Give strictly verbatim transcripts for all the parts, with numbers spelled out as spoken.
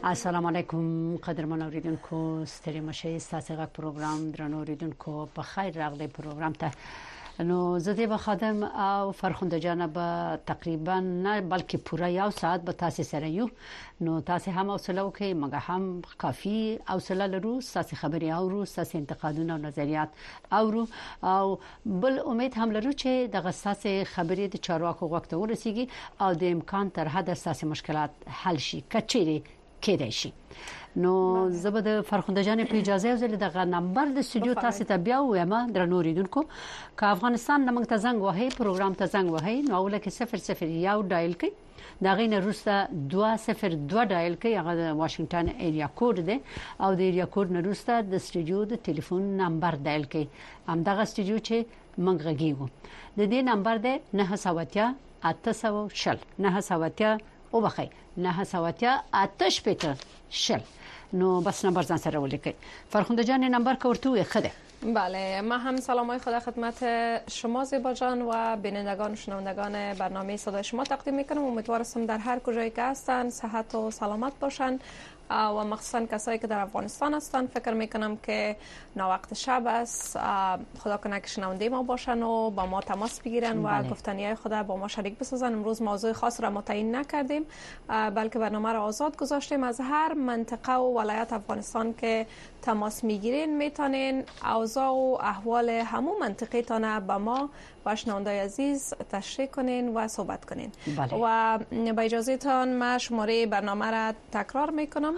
السلام علیکم قدرمن اوریدونکو ستړي مشه ستاسو غږ پروګرام درنو اوریدونکو په خیر راغلی پروګرام ته نو زه د خادم او فرخنده جانب تقریبا نه بلکې پوره یو ساعت به تاسو سره یو نو تاسو هم حوصله وکړئ مګه هم کافي حوصله لرو تاسو خبري اورو تاسو انتقادونه او نظریات اورو او بل امید هم لرو چې د غساسه خبري د چارواکو وخت ورسیږي او د امکان تر حد تاسو مشکلات حل شي کچېری کېدای شي نو زبد فرخنده جان په اجازه وزل دغه نمبر د استودیو تاسو ته بیا وایم درنو ریدونکو ک افغانستان نمنګ ته زنګ وهي پروګرام ته زنګ وهي نو ولکه صفر صفر یو ډایل کړئ دا غینه روسته دوه صفر دوه ډایل کړئ هغه د واشنگټن ایریا کوډ دی او د ایریا کوډ نه روسته د استودیو د ټلیفون نمبر ډایل کړئ هم دغه استودیو چې منګ غږیږو د دې نمبر دی نه سواتیا اته سو شل نه سواتیا او بخی نه سواتیا آتش پیتر شل نو بس نمبر زن سره ولیکي فرخنده جان نمبر کورتو خده بله ما هم سلامای خدا خدمت شما زیبا جان و بینندگان و شنوندگان برنامه صدای شما تقدیم میکنم امیدوارم در هر کجایی که هستن صحت و سلامت باشن و مخصوصا کسایی که در افغانستان هستن فکر میکنم که ناوقت شب است خدا کنه که شنونده ما باشن و با ما تماس بگیرن و گفتنیای خدا با ما شریک بسازن. امروز موضوع خاص را متعیین نکردیم بلکه برنامه را آزاد گذاشتیم از هر منطقه و ولایت افغانستان که تماس میگیرین میتونین اوضاع و احوال همون منطقه تانه با ما و شنوندای عزیز تشریح کنین و صحبت کنین بله. و با اجازه تان ما شماره برنامه را تکرار میکنم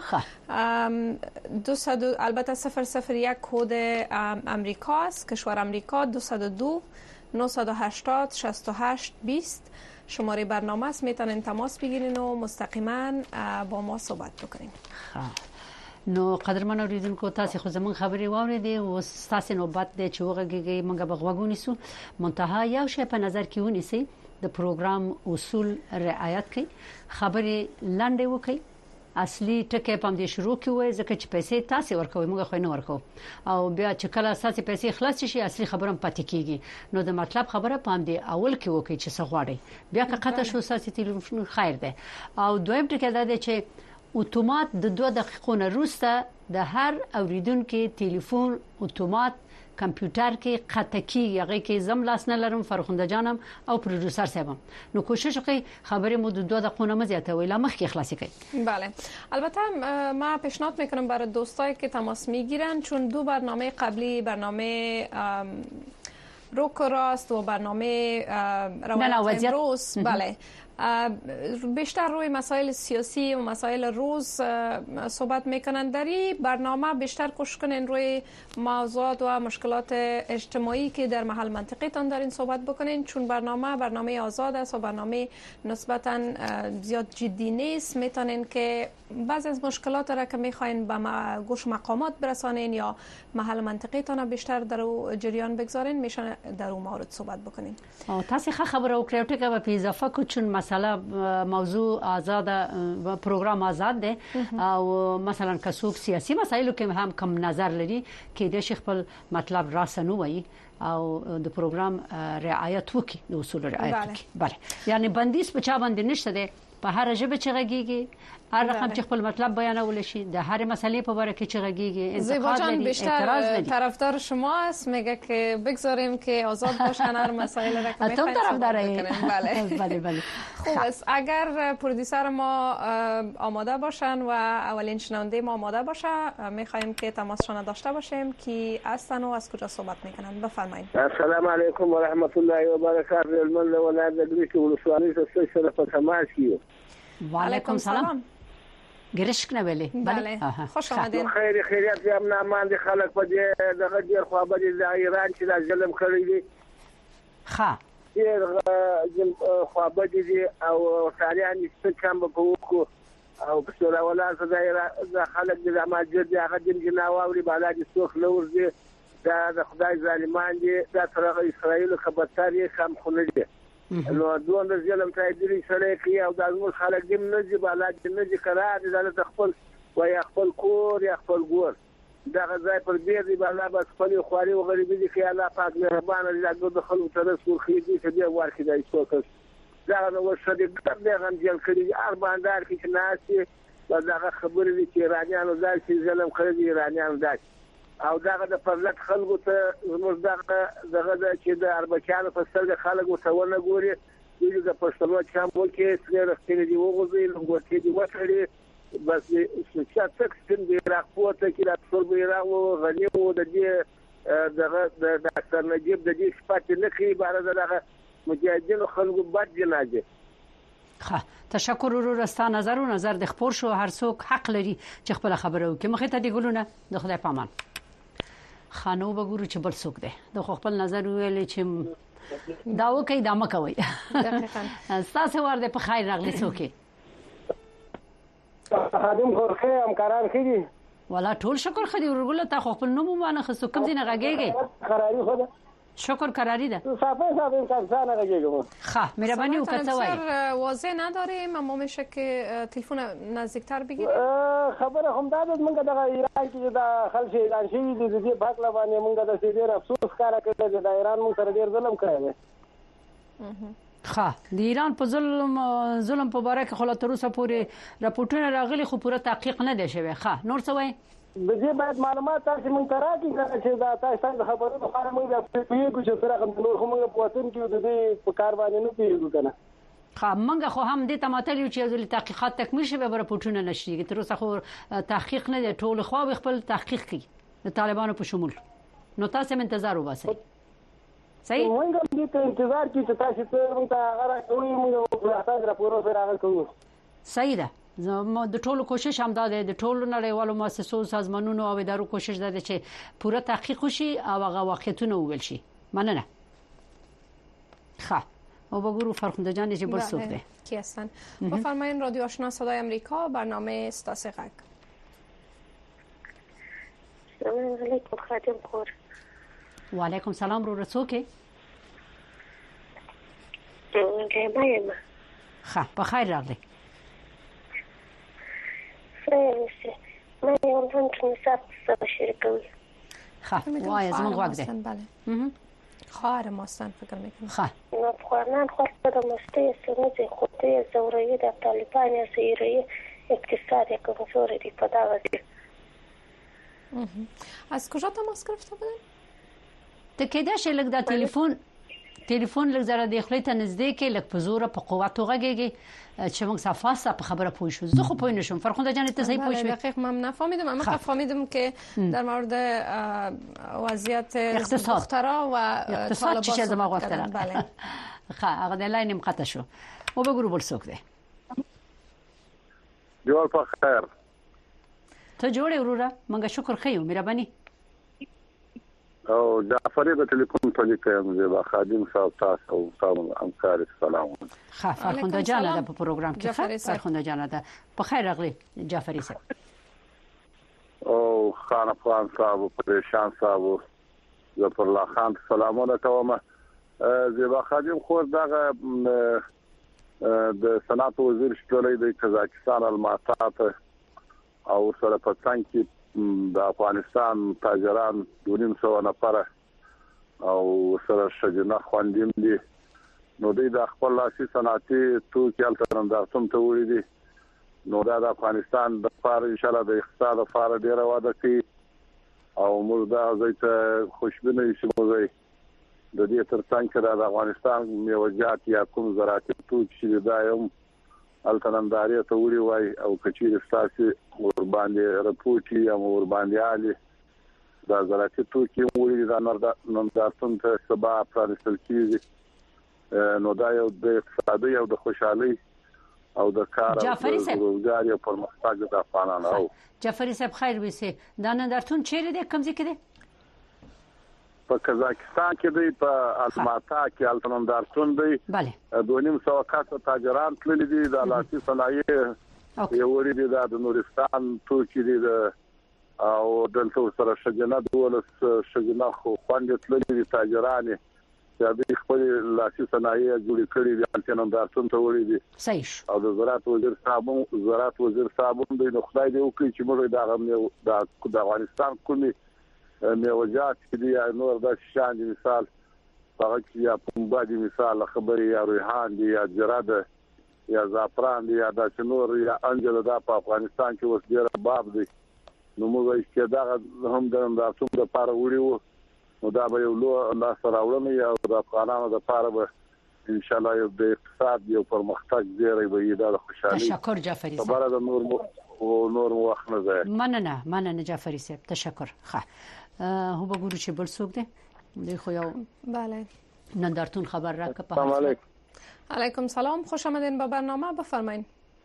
دوصد البته صفر صفر یک کد امریکا است کشور امریکا دوصد و دو نهصد و هشتاد شصت و هشت بیست شماره برنامه است میتونین تماس بگیرین و مستقیما با ما صحبت بکنین. نو قدرمن اوریدونکو تاسو خو زمون خبري واوریدي او تاسو نوبت د چوغږي منګه بغوګونی سو منتها یو شی په نظر کې ونیسي د پروګرام اصول رعایت کړئ خبري لاندې وکړئ اصلي ټکي په دې شروع کې وای ځکه چې پیسې تاسو ورکوي موږ خو نه ورکو او بیا چې کله تاسو پیسې خلاص شي اصلي خبرم پاتې کیږي نو د مطلب خبره پام دی اول کې وکړئ چې څه غواړئ بیا که قطع شو تاسو ټلیفون خیر ده او دویم ټکی دا دی چې اتومات د دوه دقیقو نه وروسته د هر اوریدونکو ټلیفون اتومات کمپیوټر کې قطع کیږي هغه کې زم لاس نه لرم فرخنده جانم او پروډوسر صاحبم نو کوشش وکړئ خبرې مو د دوه دقیقو نه زیاته ویلا مخکې خلاص کړئ. بله البته ما پیشنهاد میکنم برای دوستایی که تماس میگیرن چون دو برنامه قبلی برنامه روک راست و برنامه روایت امروز بله بیشتر روی مسائل سیاسی و مسائل روز صحبت میکنن. در این برنامه بیشتر کوشش کنین روی موضوعات و مشکلات اجتماعی که در محل منطقه تان دارین صحبت بکنین چون برنامه برنامه آزاد است و برنامه نسبتا زیاد جدی نیست. میتونین که بعضی از مشکلات را که میخواین به گوش مقامات برسانین یا محل منطقه تان بیشتر در جریان بگذارین میشه در اون مورد صحبت بکنین. تاسو خبر او کړو ټکه په اضافه کو چون مثلا موضوع آزاد پروګرام آزاد دی او مثلا کڅوک سیاسي مسایلو کې هم کم نظر لري کې د شیخ په مطلب راسنو وي او د پروګرام رعایت وکړي د اصول رعایت وکړي بله یعنی بندیز په چا باندې نشته دی په هر ژبه چې غږیږي هر رقم چې خپل مطلب بیانول شي د هر مسلې په اړه کې چې غږیږي انتقاد لري بیشتر طرفدار شما است میگه که بگذاریم که آزاد باشن هر مسائل را که میخواین طرفدار بله بله بله خوب است اگر پرودوسر ما آماده باشن و اولین شنونده ما آماده باشه میخوایم که تماسشون داشته باشیم کی هستن و از کجا صحبت میکنن بفرمایید. السلام علیکم و رحمت الله و برکاته المن ولاد دریش ولسوالی سره په تماس کیو. و علیکم سلام گرشک نه ویلي بله خوش آمدین. خیر خیریت یم نه مان دي خلک په دې دغه ډیر خو به د ایران چې د ظلم کړی دي ښه ډیر خو به دي او تاریخ نشته کوم په وکړو او په څیر ولا د خلک د ماجر دي هغه د جناوري بالا دي څوک لور دي دا د خدای ظالمان دي دا تر اسرائیل خبرتار یې کم خونه دي نو دوه د ظلم ته دې سره کوي او د موږ خلک دې نه دي بالا دې نه دي قرار دي د خپل وای خپل کور یا خپل ګور دا غځای پر دې دی بالا بس خپل خواري او غریبي دي چې الله پاک مهربان دې د خلکو تر څو خېدي چې دې ورکړي دای څوک دا نو ورسره دې دغه هم جل کړی هر باندې کې چې ناسي دا خبرې دي چې ایرانیانو دا چې ظلم کړی دی ایرانیانو دا او داغه د پرلط خلکو ته زموږ دغه دغه چې د اربکیانو په سترګه خلکو ته ونه ګوري دوی د پښتنو چمبو کې څنګه رښتینی دی وګورئ لنګوټې دی وټړي بس چې تک سپین دی راپورته کې راټول به راو غنی وو د دې دغه د ډاکټر نجیب د دې صفات نه کوي بار دغه مجاهدینو خلکو بد جنازه. ښه تشکر ورور ستا نظر او نظر د خبر شو هر څوک حق لري چې خپل خبره وکړي. مخې ته دی ګلونه د خدای پامان خانو وګورو چې بل څوک دی د خپل نظر ویل چې دا وکي دا مکوي. دقیقاً تاسو ورته په خیر راغلی څوک خادم خورخه همکاران خېدي ولا ټول شکر خدي ورګله تا خپل نوم باندې خصو کوم دینه غاګيږي قراری خو شکر قراری ده صافه صافه انسان غاګيږي ښه مهرباني وکړه وای واضح نداریم اما میشه که تلفن نزدیکتر بگیریم. خبره هم دا ده موږ د ایران کې د خلک اعلان شوی دي د دې په اړه باندې موږ د سیدر افسوس کار کوي چې د ایران موږ سره ډیر ظلم کړی دی. ښه د ایران په ظلم ظلم په اړه کې خلا تر اوسه پورې راپورټونه راغلي خو پوره تحقیق نه دی شوی. ښه نور څه وای د دې باید معلومات تاسو مونږ ته راکړئ چې دا تاسو خبرو په اړه موږ د پیګو چې سره کوم نور هم په وطن کې د دې په کار باندې نه پیګو کنه. خا منګه خو هم د تماتل چې د تحقیقات تکمیل شوه به راپورټونه نشي تر اوسه خو تحقیق نه دی ټول خو خپل تحقیق کوي د طالبانو په شمول نو تاسو هم انتظار وباسئ. صحیح موږ هم دې انتظار کوي چې تاسو ته موږ ته هغه کوي موږ تاسو راپور سره هغه کوو. صحیح ده زموږ د ټولو کوشش هم دا ده د ټولو نړیوالو مؤسسو سازمانونو او ادارو کوشش ده چې پوره تحقیق وشي او هغه واقعیتونه وویل شي. مننه. ښه او بگو فرخنده جان چه بر سوخته کی هستن بفرمایید رادیو آشنا صدای امریکا برنامه استاسق سلام علیکم خادم خور و علیکم سلام رو رسوکه جمعه خب بخیر راغلی فرسی من یون هم تونساب سبا شرکوی خب وای از من غوگ ده بله خواهر ماستن فکر میکنم خب افغانان خواست در مسته سنوزی خودی زورایی در طالبان یا سیرایی اقتصاد یک کمزور دی پداوزی از کجا تماس گرفته بودن؟ تکیدش لگ دا تلفن تلفن لگ زره داخلی ته نزدیک لگ په زور په قوت وغږیږي چې موږ صفاسه په خبره پوه شو زه خو پوه نشم فرخنده جان ته صحیح پوه شو دقیق من نفهمیدم اما خب فهمیدم که در مورد وضعیت دخترها و اقتصاد چی از ما گفتن بله خب هغه د لاین مقطع شو او بګورو بل څوک دی جوړ په خیر ته جوړې وروره منګه شکر خیو مهرباني او جعفری د ټلیفون په لیکم زه خادم صاحب تاسو او تاسو همکار سلام ښه فرخنده جان د پروګرام کې فرخنده جان ده په خیر راغلی جعفری صاحب او خان افغان صاحب پریشان صاحب ظفر الله خان سلامونه کوم زیبا خادم خور دغه د صنعت وزیر شتولې د قزاقستان الماتات او سره په څنګه د افغانستان تاجران دونیم سو نفر او سره شجنه خواندیم دي نو د خپل لاسي صنعتي توکي الټرندارتم ته وړي دي نو د افغانستان د فار ان شاء الله د اقتصاد لپاره ډیره واده کوي او موږ دا زیاته خوشبینه یو موږ د دې ترڅنګ د افغانستان میوجات یا کوم زراعتي توکي دایم الټرنداري ته وړي وای او کچیر استاسي ور باندې رپورټي یا ور باندې علي دا زراعتي توکي وړي دا نندارتون ته سبا پرانستل کیږي نو دا یو د اقتصادي او د خوشحالي او د کار او روزګار او پرمختګ د افغانانو او جعفری صاحب خیر وسی دا نندارتون چیرې د کوم ځای کې دی په قزاقستان کې دی په الماتا کې الټرندارتون دی bale دونیم سو کاته تاجران تللی دي د لاسي صنایع یو وړي دي د نورستان توکي دي او دلته سره شجنه دولس شجنه خو خوندې تللی دي تاجران چې د خپل لاسي صنایع جوړ کړي دي الټرندارتون ته وړي دي صحیح او د زراعت وزیر صاحب زراعت وزیر صاحب د خدای دې وکړي چې موږ د د افغانستان کومي میوجات دي نور د شان دي مثال هغه یا پمبا دي مثال خبري یا ریحان دي یا جراده یا زعفران دی یا د نور یا انجل د افغانستان کې اوس ډیر باب دی نو موږ چې دا هم د تاسو د پاره وړو نو دا به یو لو الله سره وړنه یا د افغانانو د پاره به ان شاء الله یو د اقتصاد یو پرمختګ زیری به دا خوشحالي تشکر جعفری صاحب خبره د نور او نور وخت نه ځای مننه مننه جعفری صاحب تشکر ښه هو بګورو چې بل څوک دی دی خو یو بله نندارتون خبر را که سلام علیکم علیکم سلام خوش آمدین به برنامه بفرمایید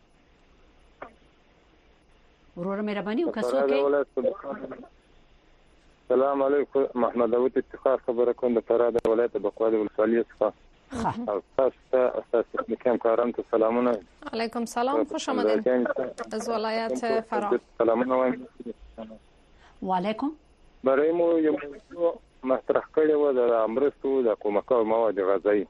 ورور مهربانی او کسو کې سلام علیکم محمد داوود افتخار خبره کوم د فراد ولایت بقوال ولسوالی څخه ها تاسو اساس کوم کارم ته سلامونه علیکم سلام خوش آمدین از ولایت فراد سلامونه و علیکم برای مو یو مطرح کړی و د امرستو د کومکو مواد غذایی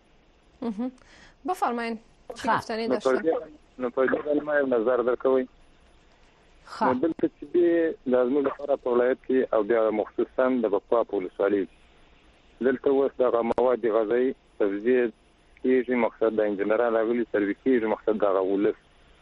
بفرمایید چی گفتنی داشتین نو په دې باندې ما نظر درکوي ها دلته چې لازم لپاره په ولایت کې او بیا مخصوصا د بقوا په ولسوالۍ دلته اوس د مواد غذایی تجزیه کیږي مقصد د انجنیرانو غوړي سروي کیږي مقصد د غولس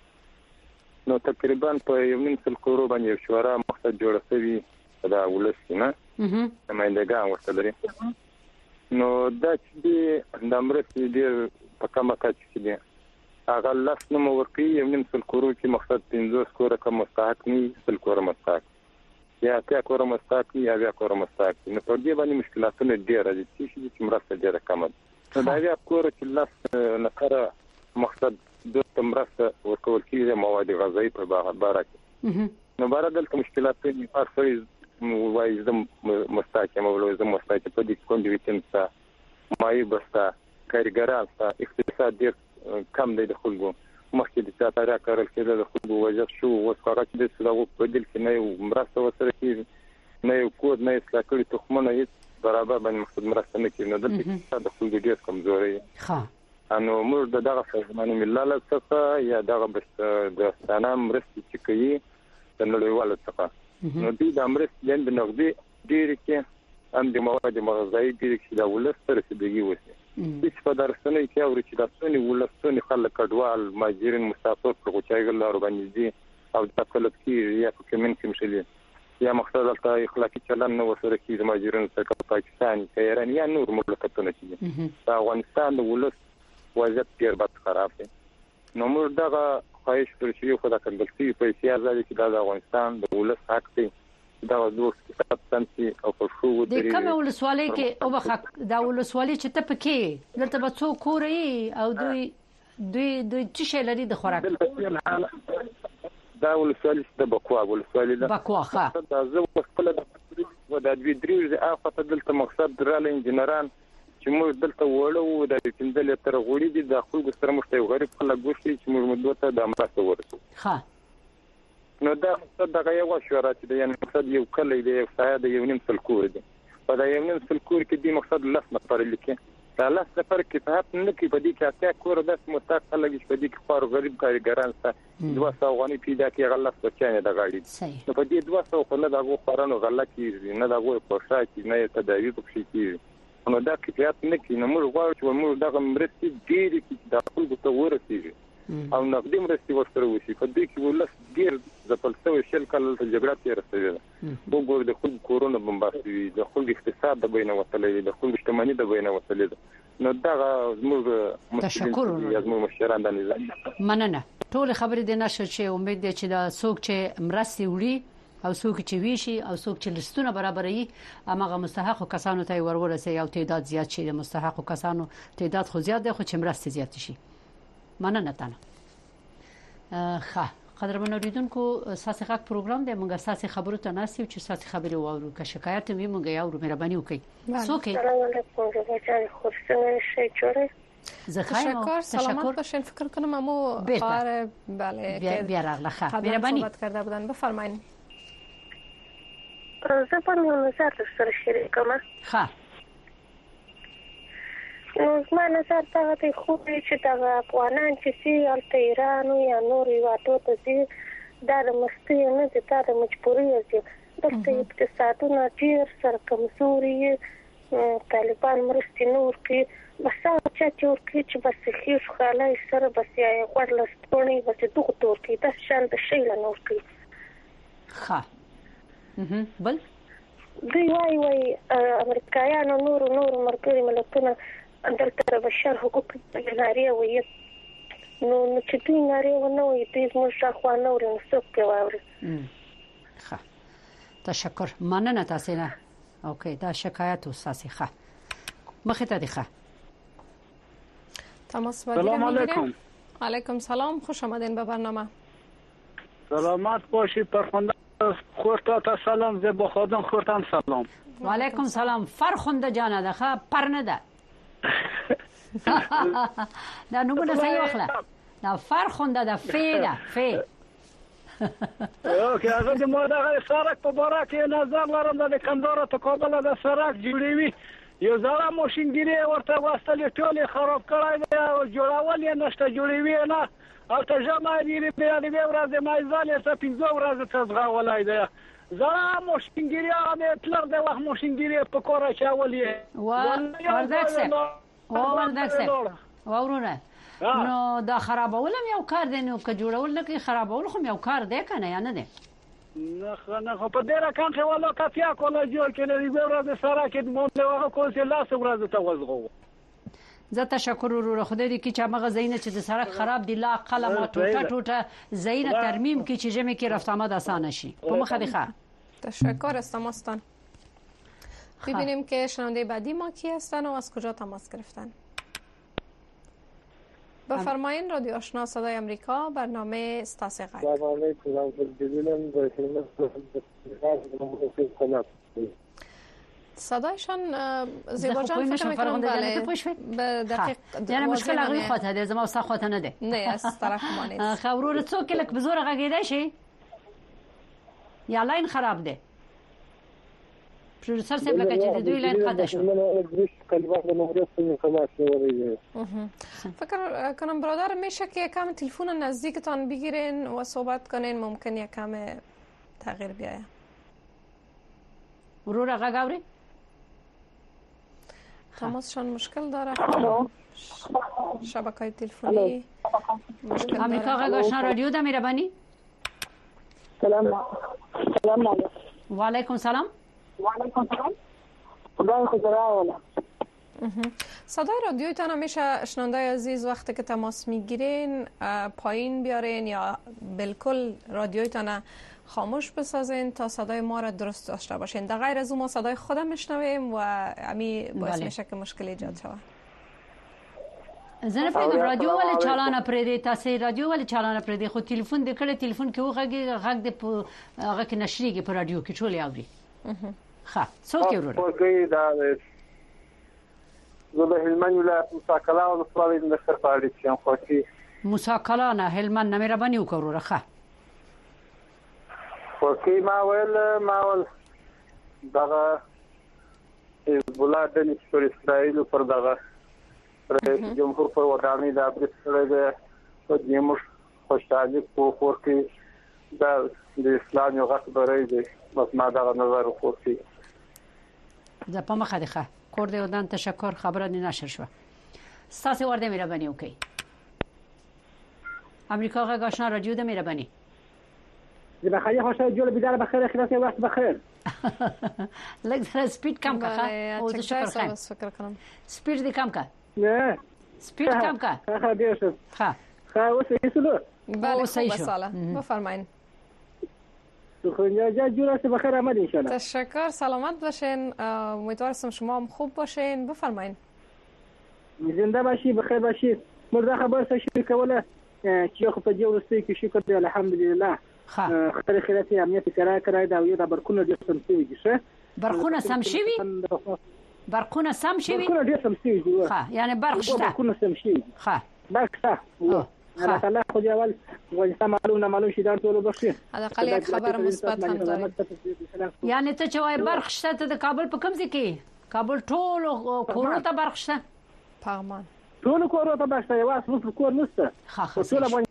نو تقریبا په یو نیم سل کورو باندې شورا مقصد جوړ شوی دا ولس نه هم اندګان ورته لري نو دا چې د امرستي ډیر په کومه کچ کې دي هغه لاس نو ورکی یو نیم سل کورو چې مقصد پنځوس کور کوم مستحق ني سل کور مستحق یا ته کور مستحق یا بیا کور مستحق نو په دې باندې مشکلاتونه ډیر دي چې مرسته ډیره کم ده دا بیا کور چې لاس نکره مقصد د تمرسته ورکول کیږي مواد غذایی په باره کې نو بار دلته مشکلاتونه ارسوي وایي زم مستحکم او زم مستحکم په دې کوم دي چې مای بستا کارګران ته اقتصاد ډیر کم دی د خلکو مخکې د چاته کارل کېده د خلکو وجه شو اوس هغه چې د سلو په دل کې نه مرسته وسره کیږي نه یو کود نه اصلاح کړي تخمونه هیڅ برابر باندې مقصد مرسته نه کوي نو دلته د خلکو ډیر کمزوري ها انو موږ د دغه سازمان ملل څخه یا دغه د ستانه مرستې چې کوي د نړیوال څخه نو دې د مرستې د نقدي ډیر کې هم د مواد غذایی ډیر کې د ولست رسیدګي وسی هیڅ په درسنه کې او چې تاسو ولستونی خلک کډوال ماجرین مسافر پر کوچایګل لار باندې دي او د تکلف کې یا په کومن کې مشلي یا مقصد د اخلاقی چلن نو سره کې ماجرین څخه پاکستان ایران یا نور مملکتونه دي د افغانستان د ولست وضعیت ډیر بد خراب دی نو موږ دغه خواهش پر شي خو د کنګلسي په سیاست کې د افغانستان د ولست حق دی دا دوه کتاب سنتي او په شو د کوم ولسوالۍ کې او بخ دا ولسوالۍ چې ته پکې دلته به څو کورې او دوی دوی دوی چې شي لري د خوراک دا ولسوالۍ د بقوا ولسوالۍ ده بقوا ښه دا زه خپل و د دوی دریو افته دلته مقصد دراله انجنيران چې موږ دلته وړو د پنځل تر غوړي دي د خلکو سره مشته غریب خلک ګوشتي چې موږ مدته د امرته ورسو ښه نو دا مقصد دغه یو شورا چې د یعنی مقصد یو کلی دی یو سایه د یو نیم سل کور دی په دا یو نیم سل کور کې دی مقصد لاس نفر لیکي دا لاس نفر کې په هغه نه کې په دې کې اته کور د مستحق خلک په دې کې خور غریب کارګران سره دوه سو غني پیدا کې غلط بچنه د غاړي نو په دې دوه سو خلک دغه خورانو غلط کې نه دغه پوښا کې نه تداوی په شي کې نو دا کیفیت نه کې نو موږ غواړو چې موږ دغه مرستې ډېری کې د خلکو ته ورسیږي او نقدي مرستې ورسره وشي په دې کې ولس ډېر ځپل شوی شل کال ته جګړه تیر شوې ده وګور د خلکو کورونه بمباستوي د خلکو اقتصاد د بینه وتلې د خلکو شتمنۍ د بینه وتلې نو دا زموږ تشکر زموږ مشران د نظام مننه ټول خبرې د نشه چې امید دي چې دا څوک چې مرستې وړي او څوک چې ویشي او څوک چې لستونه برابرې هغه مستحق کسانو ته ورورسي او تعداد زیات شي د مستحق کسانو تعداد خو زیات دی خو چې مرستې زیات شي مننه تنه ښه قدرمن اوریدونکو ساسي حق پروګرام د موږ ساسي خبرو ته ناسیو چې ساسي خبري وورو که شکایت می موږ یو مهرباني وکړئ څوک سلام علیکم زه جان خوشتنه شي جوړه زه خیر سلامت باشین فکر کنم امو خبر بله بیا بیا راغله مهرباني صحبت کرده بودن بفرمایید زه په نظر سره شریکم ها زما نظر دا دی خو چې دا افغانان چې سي الته ایران یا نور یواتو ته سي دا د مستي نه دي دا د مجبوري دي دلته اقتصادونه ډیر سره کمزوري طالبان مرستې نه ورکوي بس هغه چا چې ورکوي چې بس خېش خالای سره بس یا غوړ لستوڼي بس دغه تور کې د شان د شی له نور کوي ښه بل دوی وايي وايي امریکایانو نور نور مرګري ملتونه دلته بشر حقوق لري وي نو نو چې دوی ناري ونه وي دوی موږ شاخوا نور نو څوک کوي ښه تشکر مننه تاسو نه اوکی دا شکایت اساسي ښه مخه ته دی ښه تماس سلام علیکم علیکم سلام خوش آمدین به برنامه سلامت باشید فرخنده خورتا تا سلام زه با خودم خورتم سلام و علیکم سلام فرخنده جان ده ښه پر نه ده دا نومونه صحیح واخله دا فرخنده ده فی ده فی اوکی هغه د ما دغه سرک په باره کې نظر لرم د کندهار ته کابل د سرک جوړوي یو ځله ماشینګيري ورته واستلې ټولې خراب کړای دی او جوړول یې نشته جوړوي نه او ته جمع لري په دې ورځ ما ځالې ته پنځه ورځې ته ځغولای دی زه ماشینګيري هغه تلر د وخت ماشینګيري په کور چاولې و وردکسه و وردکسه وورونه نو دا خرابول هم یو کار دی نو که جوړول نه کوي خرابول خو یو کار دی کنه یا نه دی نه نه خو په دې رقم کې ولا کافیا کوله جوړ کړي دی ورځ سره کې مونږ له هغه کوڅه لاس ورځ ته وځغو زه تشکر ورو خدای دې کی چې هغه زینه چې د سړک خراب دی لا قلم ټوټه ټوټه زینه ترمیم کی چې جمع کی رفت آمد آسان شي په مخه دی ښه تشکر از تماستان ببینیم که شنونده بعدی ما کی هستن و از کجا تماس گرفتن بفرمایین رادیو آشنا صدای امریکا برنامه استاسه غرب سلام علیکم صدایشان زیبا جان فکر میکنم بله به دقیق یعنی مشکل هغوی خواته ده زما استاد خواته نه ده نه از طرف ما نیست خبرور څوک لک بزور غږیده شي یا لاین خراب ده پروفیسور صاحب لکه چې د دوی لاین قطع شو فکر کنم برادر میشه که یکم تلفن نزدیکتان بگیرین و صحبت کنین ممکن یکم تغییر بیایه ورور غږ اوري تماسشان مشکل داره شبکه تلفنی مشکل داره امریکا غږ آشنا رادیو ده مهربانی سلام سلام علیکم و علیکم سلام و علیکم سلام خدای خدا صدای رادیویتان همیشه شنونده عزیز وقتی که تماس میگیرین پایین بیارین یا بالکل رادیویتان خاموش بسازین تا صدای ما را درست داشته باشین. در غیر از اون ما صدای خودم میشنویم و امی باعث میشه که مشکل ایجاد شود. زنه پرې رادیو ول چالانه پرې تاسو رادیو ول چالانه پرې خو ټلیفون د کړه ټلیفون کې وغږی غږ د هغه کې نشریږي په رادیو کې ټول اوري. ښه څوک یې ورور؟ اوګي دا زه د هلمند ولایت مساکلا او د فلوریډ د ښار په اړه چې خو چې مساکلا نه هلمند نه مهرباني وکړو ښه. خو کې ما ول ما ول دغه بولا د نشور اسرائیل پر دغه رئیس جمهور پر ودانۍ د ابرس سره د دموش خوشحالي په خور کې د اسلام یو غټ بری دی بس ما دا نظر وکړي زه په مخه ده کور دی ودان تشکر خبره نه نشر شو ستاسو ورده مهرباني وکي امریکا غږ آشنا رادیو د مهرباني زه بخیر خوشاله جوړ بيدار بخیر خلاص وخت بخیر لږ سره سپیډ کم کا او د شکر خان فکر کنم سپیډ دې کم کا نه سپیډ کم کا ها دې شو ها ها اوس یې سلو بله صحیح شو بفرمایید خونیا جوړه سه بخیر آمد ان شاء الله تشکر سلامت باشین امیدوارم شما هم خوب باشین بفرمایید زنده باشی بخیر باشی مرده خبر سشی کوله چې خو په دې ورسته کې شکر دی الحمدلله خیر خیرات امنیت کرا کرا دا یو د برکونه د سم شي دي شه برکونه سم شي برکونه سم شي برکونه د سم شي دي ها یعنی برق شته برکونه سم شي ها برق شته الله تعالی خو دی اول ولسته معلومه معلوم شي دا ټول بخښي حداقل یک خبر مثبت هم داري یعنی ته چې وای برق شته ته د کابل په کوم ځای کې کابل ټول کورو ته برق شته پغمان ټول کورو ته برق شته یو اس کور نشته ټول باندې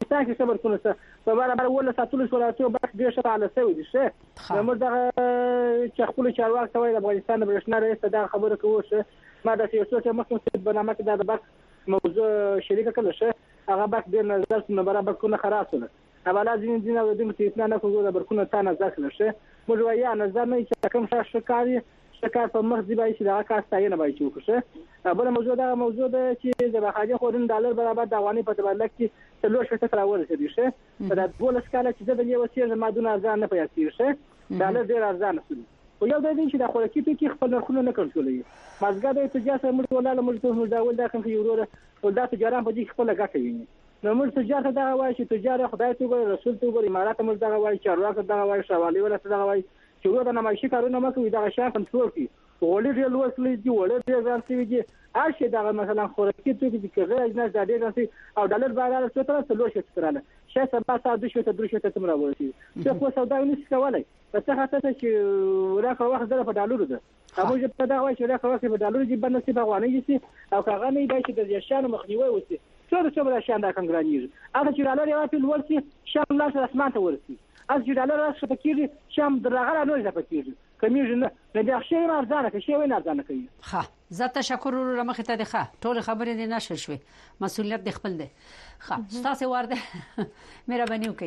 افغانستان کې صبر کونه څه په برابر ولا ساتلو شوراتو بس ډیر ښه علي سوي دي شه موږ دا چې خپل چارواک ته وایي د افغانستان د برښنا رئیس دا خبره کوي شه ما د سیاسي چې مخکې برنامه کې دا د موضوع شریکه کړل شه هغه بس ډیر نظر څخه برابر کونه خلاصونه اولا ځین ځین او د دې نه کوو د برکونه تا نظر کړل شه موږ وايي نظر نه چې کوم څه شکاري شکار په مخ دی بای چې دا کار ستاینه بای چې وکړه بل موضوع دا موضوع ده چې د بخاجه خورن ډالر برابر د افغاني په تبادله کې څلور شته تر ورسېدي شه په د ډول سکاله چې د یو وسیله مادونه ارزان نه پیاسي شه ډالر ډیر ارزان شول خو یو د دې چې د خوراکي توکي خپل نرخونه نه کنټرولوي مازګه د تجارت موږ ولاله موږ ته دا ول دا کوم یورو ول دا تجارت په دې خپل ګټه ویني نو موږ تجارت دا وایي چې تجارت خدای ته ګور رسول ته ګور امارات موږ دا وایي چې ارواح دا وایي شوالي ولا څه دا وایي چې ورو د نمایشي کارونه مکوې دا شان کنټرول کی ولې ډېر لوړ دي ولې ډېر ځانسي دي هر شي دا مثلا خوراکي توکي چې غیر اجناس د ډېر ځانسي او ډالر بازار څه تر څه لوړ شي تراله شې سبا ساعت د شوته درې شوته تمره ورسي څه خو سودا نشي کولای په څه خاطر چې ورکه وخت در په ډالر ده هغه چې په دا وایي چې ورکه وخت په ډالر دي بنه سي افغاني دي او کاغه نه دی چې د شان مخنیوي وسی څو څو بل شان دا کنګرانیږي هغه چې ډالر یو په ورسي شان لاس اسمان ته ورسي از چې ډالر راځي په کېږي شام درغه نه ځي په کېږي کمیږي نه نه دا شی ارزانه کې شی وینه ارزانه کوي ښه زه تشکر ورو مخه ته ده ټول خبرې دي نشر شوي مسؤلیت د خپل ده ښه تاسو ورده مهرباني وکړئ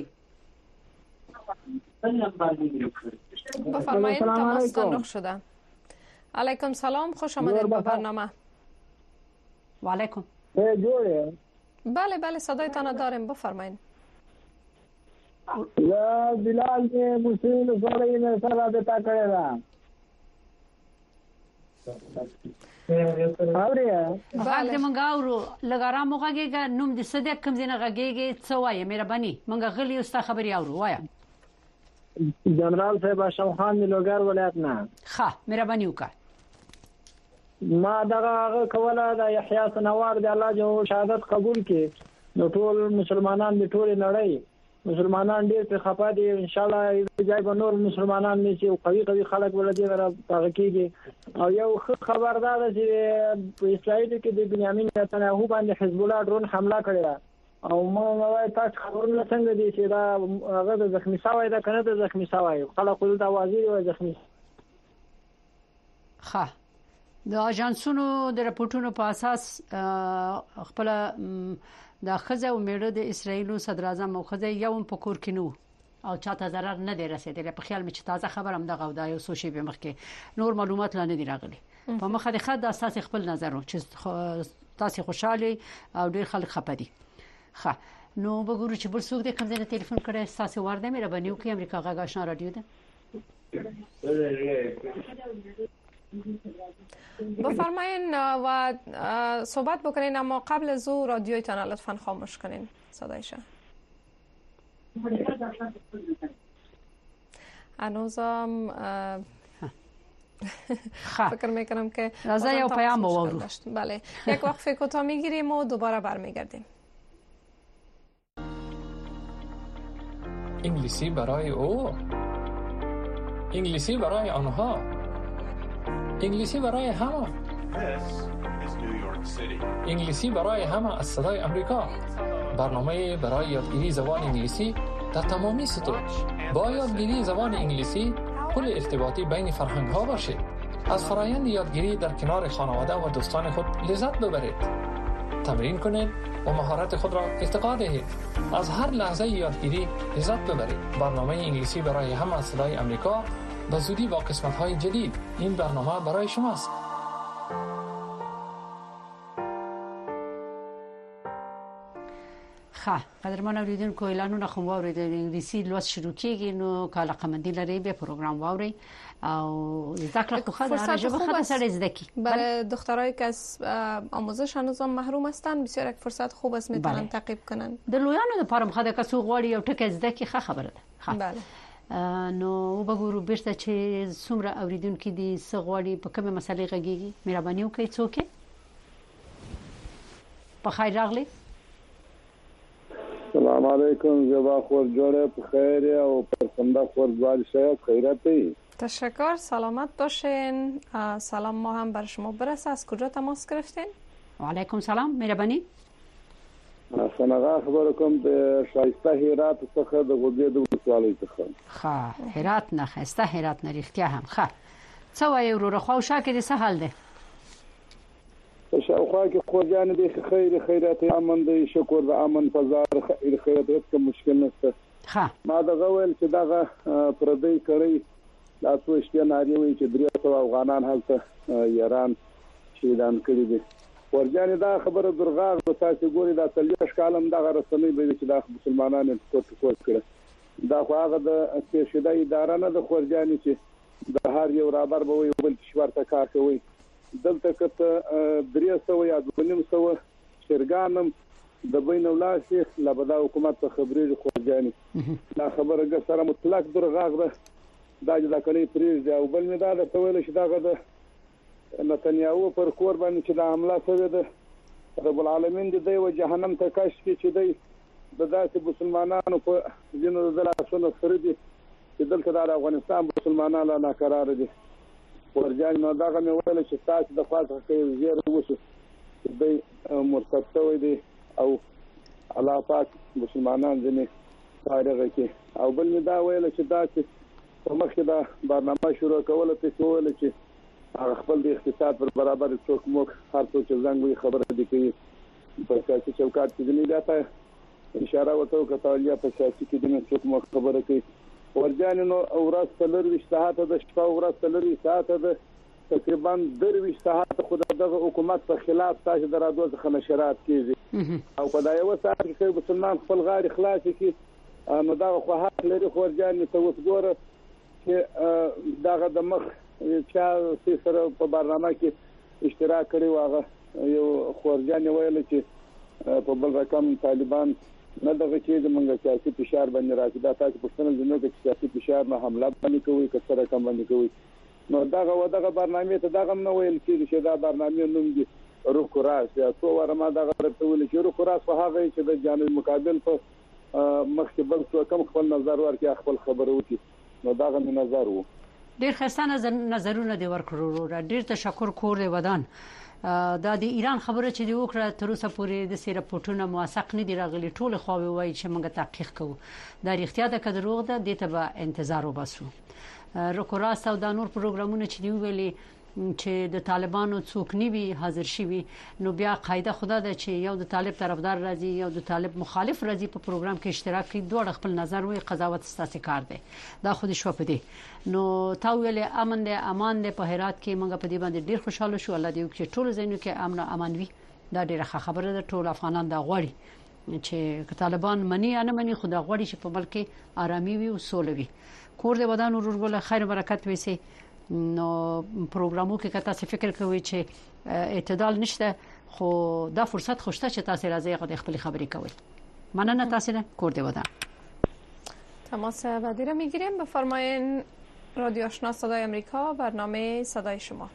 بفرمایید تماس نخ شده علیکم سلام خوش آمدید به برنامه و علیکم بله بله صدایتان داریم بفرمایید یا بلال نے مسلم سره نه سره رابطه کړې ده اوریا بله مونږ اورو لګارا موږه نوم د صدق کم زینه غږیږي څه وایي مهرباني مونږ غلی اوسه خبري اورو وایا جنرال صاحب اشرف خان ملوګر ولایت نه ښه مهرباني وکړه ما دغه کوله د یحیی سنوار د الله جو شهادت قبول کړي نو ټول مسلمانان د ټول نړۍ مسلمانان ډېر په خپه دي ان شاء الله ځای به نور مسلمانان نشي او قوي قوي خلک ولدي راغلي کېږي او یو خبر دا ده چې په اسرائیل کې د بنیامین نتنیاهو باندې حزب الله ډرون حمله کړې او ما وایي تاسو خبرونه څنګه دي چې دا هغه د زخمی شوی دا کنه د زخمی شوی خلک ول دا وزیر او زخمی ښه د اژانسونو د راپورټونو په اساس خپل د خزه او میړه د اسرایل صدر اعظم او خزه یو په کور کې نو او چاته ضرر نه دی رسیدلی په خیال مې چې تازه خبر هم دغه دا یو سوشي به مخکې نور معلومات لا نه دی راغلي په مخه د خد اساس خپل نظر چې تاسو خوشاله او ډیر خلک خپه دي ښه نو وګورو چې بل څوک د کوم ځای ټلیفون کړي تاسو ورده مې ربنیو کې امریکا غا آشنا رادیو ده بفرمایین و صحبت بکنین اما قبل از او رادیویتان لطفاً خاموش کنین صدایش هنوزم فکر میکنم که رازه یا پیام بورو بله یک وقفه کوتاه میگیریم و دوباره برمیگردیم. انگلیسی برای او، انگلیسی برای آنها، انگلیسی برای همه. انگلیسی برای همه از صدای امریکا. برنامه برای یادگیری زبان انگلیسی در تمامی سطوح. با یادگیری زبان انگلیسی پل ارتباطی بین فرهنگ ها باشید. از فرایند یادگیری در کنار خانواده و دوستان خود لذت ببرید. تمرین کنید و مهارت خود را ارتقا دهید. از هر لحظه یادگیری لذت ببرید. برنامه انگلیسی برای همه از صدای امریکا به زودی با قسمت‌های جدید. این برنامه برای شماست. ښه قدرمن اوریدونکو اعلانونه خو واورید انګلیسي لوست شروع کیږي نو کله قمندي لري به پروګرام واوري او ذکر خو خاطر راځي به خاطر سره زده کی برای دخترایی که از آموزش هنوز محروم هستند بسیار یک فرصت خوب است میتونن تعقیب کنن. د لویانو لپاره مخه که څو غواړي یو ټکی زده کی ښه خبره ده. بله نو وګورو بیرته چې څومره اوریدونکو دي څه غواړي په کومه مسلې غږیږي مهرباني وکړئ څوک په خیر راغلی. السلام علیکم زبا خور جوړه په خیر او پرسنده خور ځوال شه خیرت دی. تشکر سلامت باشین. سلام ما هم بر شما برسه. از کجا تماس گرفتین؟ و علیکم سلام مهربانی. سنغا خبر کوم د شایسته هرات څخه د غوډې د ولسوالۍ څخه. ښه هرات نه خسته هرات نه رښتیا هم ښه. څه وایي ورور خو شاکه دې څه حال ده؟ په شاوخوا کې خوځان دي خیر خیرات امن دي شکر د امن فزار خیر خیرات هیڅ مشکل نشته. ها ما دا غوول چې دا پردی کړی لا څو شته ناري وي چې درې سو افغانان هلته ایران شهیدان کړي دي. ورجانې دا خبره درغاغ په تاسو ګوري دا تلوش کالم دا رسنۍ به چې دا مسلمانانو کوټ کوټ کړي. دا خو هغه د شهیدای اداره نه د خورجانې چې د هر یو رابر به وي بل شورته کار کوي. دلته کته درې سو یا دونیم سو شرګانم د بین ولاسي لبدا حکومت ته خبرې خورجانې دا خبره ګر سره مطلق درغاغ ده. دا د کلی پریز او بل نه دا د تویل شي دا غده نتنیاهو پر کور باندې چې د حمله شوې ده رب العالمین دې دی و جهنم ته کاش کې چې دی د داسې مسلمانانو په جنو د لاسونو سره دي چې دلته د افغانستان مسلمانانو لا ناقرار دي. ورجان نو دا غو ویل چې تاسو د خاطر کې زیار وشو دی مرتد شوی دی او الله پاک مسلمانان ځنه فارغ کې او بل نه دا ویل چې تاسو په مخکې دا برنامه شروع کوله ته ویل چې خپل د اقتصاد پر برابر څوک موږ هر څو چې زنګ وي خبره دي کوي په سیاسي چوکاټ کې نه راته اشاره وته کتاولیا په سیاسي کې د څوک موږ خبره کوي. ورجان نو اورات تلری ساعت د شپه اورات تلری ساعت د تقریبا دروي ساعت خو دغه حکومت په خلاف تاسو درادو ځخه نشرات کیږي او په دایو ساعت کې مسلمان خپل غار اخلاص کې نو دا خو حق لري. ورجان ته وګوره چې دغه د مخ چې سره په برنامه کې اشتراک کړی واغه یو خورجان ویل چې په بل رقم طالبان نه دغه چې موږ سیاسي فشار باندې راځي دا تاسو په څنګه جنو کې سیاسي فشار نه حمله باندې کوي کثر کم باندې کوي. نو دغه ودغه برنامه ته دغه نو ویل چې دا برنامه نوم دي روح کراس یا څو ورما دغه ته ویل چې روح کراس په هغه چې د جانب مقابل په مخکبل څو کم خپل نظر ورکړي خپل خبره وکړي. نو دغه نظر وو ډیر خستانه نظرونه دی ورکړو. ډیر تشکر کور دی ودان. دا د ایران خبره چې دی وکړه تر اوسه پورې د سیر پټونه موثق نه دی راغلي. ټول خو وایي چې موږ تحقیق کوو. دا اړتیا ده کده روغ ده د ته به انتظار وباسو. روکوراس او د نور پروګرامونه چې دی ویلي چې د طالبانو څوک نیوي حاضر شي نو بیا قاعده خدا ده چې یو د طالب طرفدار راځي یو د طالب مخالف راځي په پروګرام کې اشتراک کوي. دوه خپل نظر وي قضاوت ستاسو کار دی. دا خود شو پدې نو تا ویل امن دی امان دی په هرات کې موږ په دې باندې ډیر خوشاله شو. الله دې چې ټول زینو کې امن او امان وي. دا ډیره خبره ده. ټول افغانان دا غواړي چې طالبان منی یا نه منی خدا غواړي چې په ملک کې آرامي وي او سوله وي. کور دې ودان ورغله خیر برکت وي. نو پروګرامو کې که تاسو فکر کوئ چې اعتدال نشته خو دا فرصت خوشته چې تاسو راځي غو خپل خبرې کوئ. مننه تاسو نه کور دی ودان. تماس بعدی را میگیریم. بفرمایین رادیو آشنا صدای امریکا برنامه صدای شما.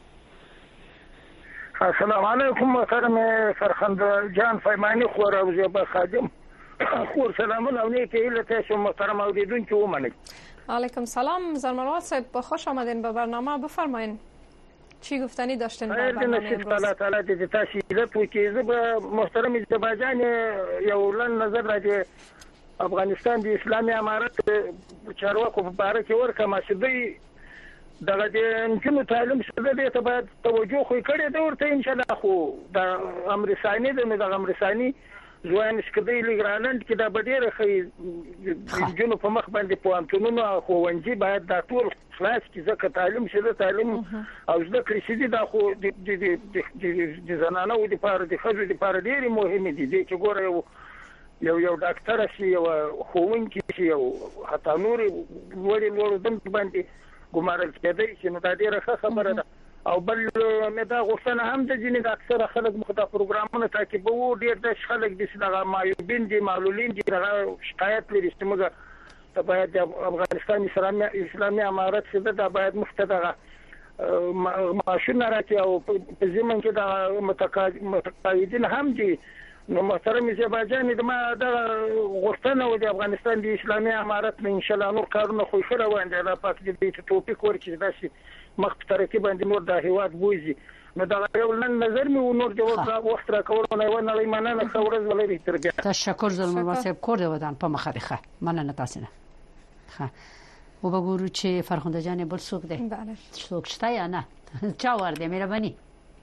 السلام علیکم محترم فرخنده جان فیمانی خور او زیبا خادم خور سلامونه او نیک ایله تاسو محترم اوریدونکو ومنئ. علیکم سلام زلمرواد صاحب خوش آمدین به برنامه. بفرمایین چی گفتنی داشتین در برنامه امروز؟ الله تعالی دې تاسو عزت وکړي. زه محترم آذربایجان یو لن نظر راځي افغانستان د اسلامي امارت چارواکو په اړه کې ورکه چې دوی دغه د انجونو تعلیم شته دې ته باید توجه خو کړي دا ورته ان شاء الله خو د امریکایي د د امریکایي ځوان شکدي لګرانند کې دا بدیره خې جنو په مخ باندې پوانټونو خو ونجي باید دا ټول خلاص کې ځکه تعلیم شته تعلیم او زده کړی شي دا خو د د د زنانه او د پاره د خزو د پاره ډېری مهمه دي چې ګوره یو یو یو ډاکټر شي یو خوونکی شي یو حتی نور وړي نور دم باندې ګمارل کېدای شي. نو دا ډېره خبره ده. او بل مې دا غوښتنه هم د ځینې د اکثره خلک مخ د پروګرامونو تعقیبوو. ډېر د خلک د دغه مایوبین دي معلولین دي دغه شکایت لري چې موږ ته باید د افغانستان اسلامي اسلامي امارت څخه دا باید مفتدغه معاشونه راکړي او په ضمن کې د متقاعدین هم دي. نو محترم آذربایجان د ما د غوښتنه و د افغانستان د اسلامي امارت نه ان شاء الله نور کارونه خو ښه روان دي. دا پاک دې ټوپیک ورکړي داسې مخ په ترقی باندې نور د هیواد بوزي نو دا یو لن نظر مې ونور جواب وخت را کول نه و نه مننه خورز ولې ترګه تشکر زلمه صاحب کور دی ودان په مخه ښه مننه تاسو نه ښه او وګورو چې فرخنده جان بل څوک دی بله څوک شته یا نه چا ور دی مهرباني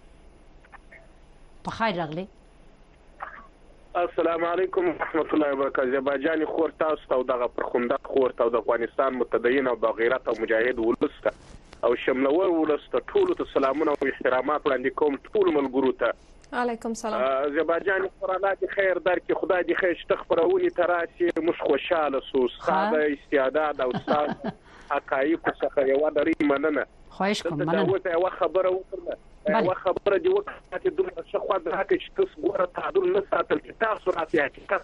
په خیر راغلی السلام علیکم ورحمت الله وبرکاته زباجانی خور تاسو او دغه فرخنده خور او د افغانستان متدین او د غیرت او مجاهد ولسته او شملور ولسته ټول ته سلامونه او احترامات وړاندې کوم ټول ملګرو ته علیکم سلام زباجانی خورانه دي خیر درکې خدای دې خیر شتخبرونی تراسي مش خوشاله سو ساده استعداد او ساده حقایق څخه یو درې مننه خواهش کوم مننه دا یو خبره وکړه یو خبره دی وکړه چې دومره څه خو درته چې تاسو ګوره تعادل نه ساتل چې تاسو راځي حقیقت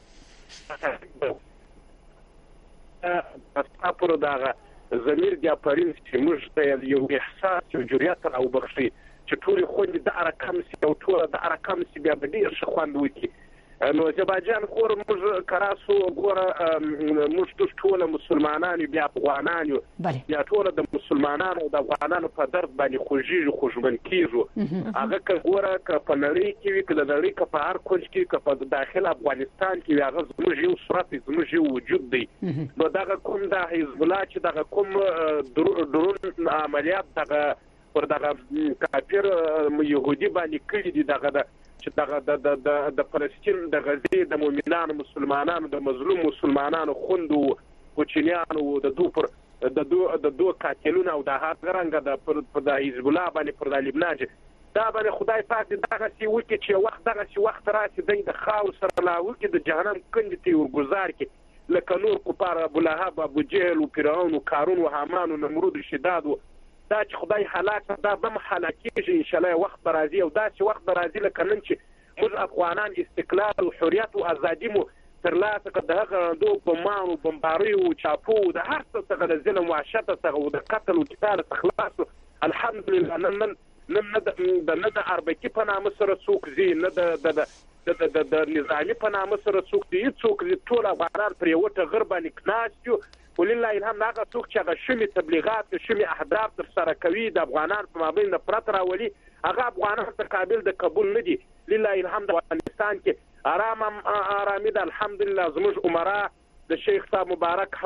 تاسو په دغه زمير دی پرین چې موږ ته یو احساس او جرأت او بخشي چې ټول خوندې د ارقام سي او ټول د ارقام سي بیا به ډیر ښه خوند وکړي نو زباجان خور موږ کراسو ګوره موږ ټول مسلمانان بیا افغانان بیا ټول د مسلمانانو د افغانانو په درد باندې خوږیږي خوشبن کیږي هغه ګوره ک په نړۍ کې وي ک د نړۍ ک په هر کونج کې ک په داخل افغانستان کې هغه زموږ یو صورت زموږ یو وجود دی نو دا کوم د حزب الله چې دا کوم درون عملیات دغه پر دغه کافر يهودي باندې کړی دي دغه چې دغه د د د فلسطین د غزې د مؤمنانو مسلمانانو د مظلوم مسلمانانو خوندو کوچنیانو د دو پر د دو د دو قاتلونو او د هغه رنګ د پر د حزب الله باندې پر د لبنان دا باندې خدای پاک دغه سی وکي چې وخت دغه سی وخت راشي د خاور سره لا وکي د جهنم کندې تی ورګزار کی لکه نور کوپار ابو لهب ابو جهل او فرعون او قارون او حامان او نمرود شداد دا چې خدای حالات دا به حالکیږي ان شاء الله وخت راځي او دا چې وخت راځي لکه نن چې موږ افغانان استقلال او حریت او ازادي مو ترلاسه کړه دغه دوه بمان او بمباري او چاپو د هر څه څخه د ظلم وحشت څخه او د قتل او قتال څخه الحمدلله نن نن نن د نه د اربکی په نامه سره څوک زی نه د د د د نظامی په نامه سره څوک دی څوک ټول افغانان پر یو ټغر باندې کناستو ولله الهام هغه څوک چې هغه شمي تبلیغات شمي اهداف تر سره کوي د افغانان په مابین نفرت راولي هغه افغانان ته قابل د قبول نه دي لله الهام د افغانستان کې آرام آرامي د الحمدلله زموږ عمره د شیخ صاحب مبارک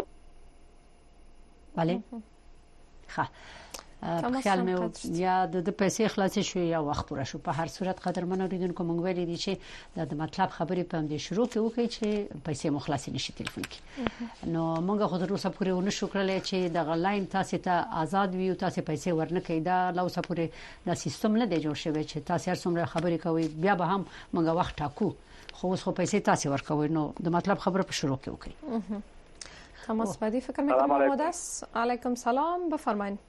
بله ښه په خیال مې یا د پیسې خلاصې شو یا وخت پوره شو په هر صورت قدرمن اوریدونکو مونږ ویلي دي چې د مطلب خبرې په دې شروع کې وکړي چې پیسې مخلاصې نشي ټلیفون کې نو مونږ خو تر اوسه پورې ونه شو کړل چې د غلاین تاسو ته آزاد وي او تاسو پیسې ورنکې دا لا اوسه پورې د سیستم نه دی جوړ شوی چې تاسو هر څومره خبرې کوي بیا به هم مونږ وخت ټاکو خو اوس خو پیسې تاسو ورکوي نو د مطلب خبره په شروع کې وکړي تماس بعدی فکر می‌کنم مودس علیکم سلام بفرمایید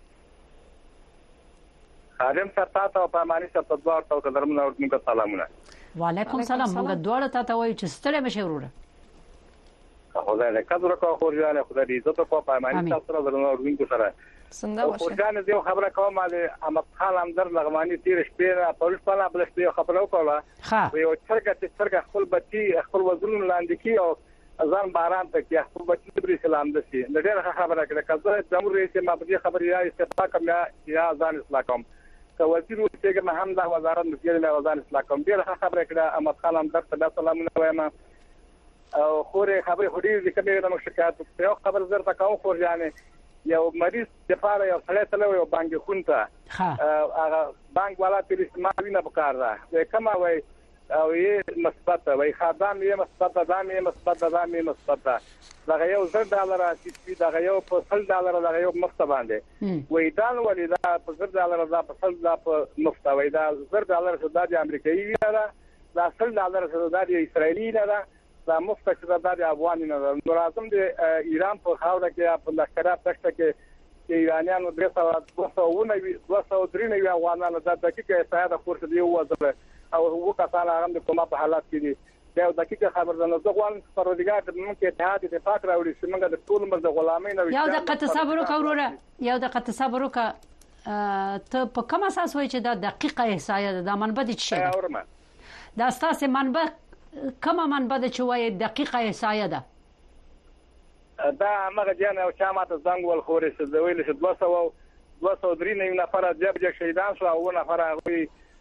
خادم سره تاسو په معنی سره په دوار تاسو قدرمنه ورته سلامونه وعلیکم سلام موږ دوړ ته وایو چې ستړي مشه وروره خدای له کذر کو خو ځانه خدای دې عزت کو په معنی تاسو سره ورته ورته سره څنګه وشه خو ځان دې خبره کوم د احمد خان همدر لغمانی تیر شپه په پولیس په بل شپه خبره وکړه یو څرګه چې څرګه خپل بچي خپل وزرون لاندې کی او ځان باران ته کې خپل بچي پر اسلام دسي ډېر خبره کړه کله جمهور رئیس ما په خبري یا استفاده کوم یا ځان اصلاح کوم وزیر ورته ما هم د وزارت مسؤل نه وزارت اصلاح کوم ډیر خبره کړه احمد خان هم درته سلامونه وایم او خوري خبره هډي د کمې د مشکلات یو خبر زرته کوم خور یعنی یو مریض د فاره یو سړی تلو یو بانک خونته هغه بانک والا په استعمال نه وکړ دا کما وای او یې مثبت وای خدام یې مثبت دام یې مثبت دام یې مثبت دا یو زر ډالر چې دا یو په سل ډالر دا یو مفت باندې وای دا ولې دا په زر ډالر دا په سل دا په مفت وای دا زر ډالر څه د امریکایي نه دا سل ډالر څه د اسرایلی نه دا مفت څه د افغاني نه نو لازم د ایران په خاوره کې په لښکره پښته کې چې ایرانیانو درې سوه درې نوي افغانانو د دقیقه ساده کورس دی وځل او وکړه هغه د کومه په حالات کې دي دا یو دقیقه خبر ده نو زه غواړم پروردګار د موږ اتحاد اتفاق راوړي چې موږ د ټول عمر د غلامۍ نه یو د قط صبر وکړو یو د قط صبر وکړه ته په کوم اساس وایي چې دا دقیقه احصایه ده د منبع دي چې دا ستاسو منبع کومه منبع ده چې وایي دقیقه احصایه ده دا هغه جن او چا ماته زنګ ول خورې چې دوی له دوه سوه دوه سوه درې نفر د جبهه شهیدان شو او نفر هغه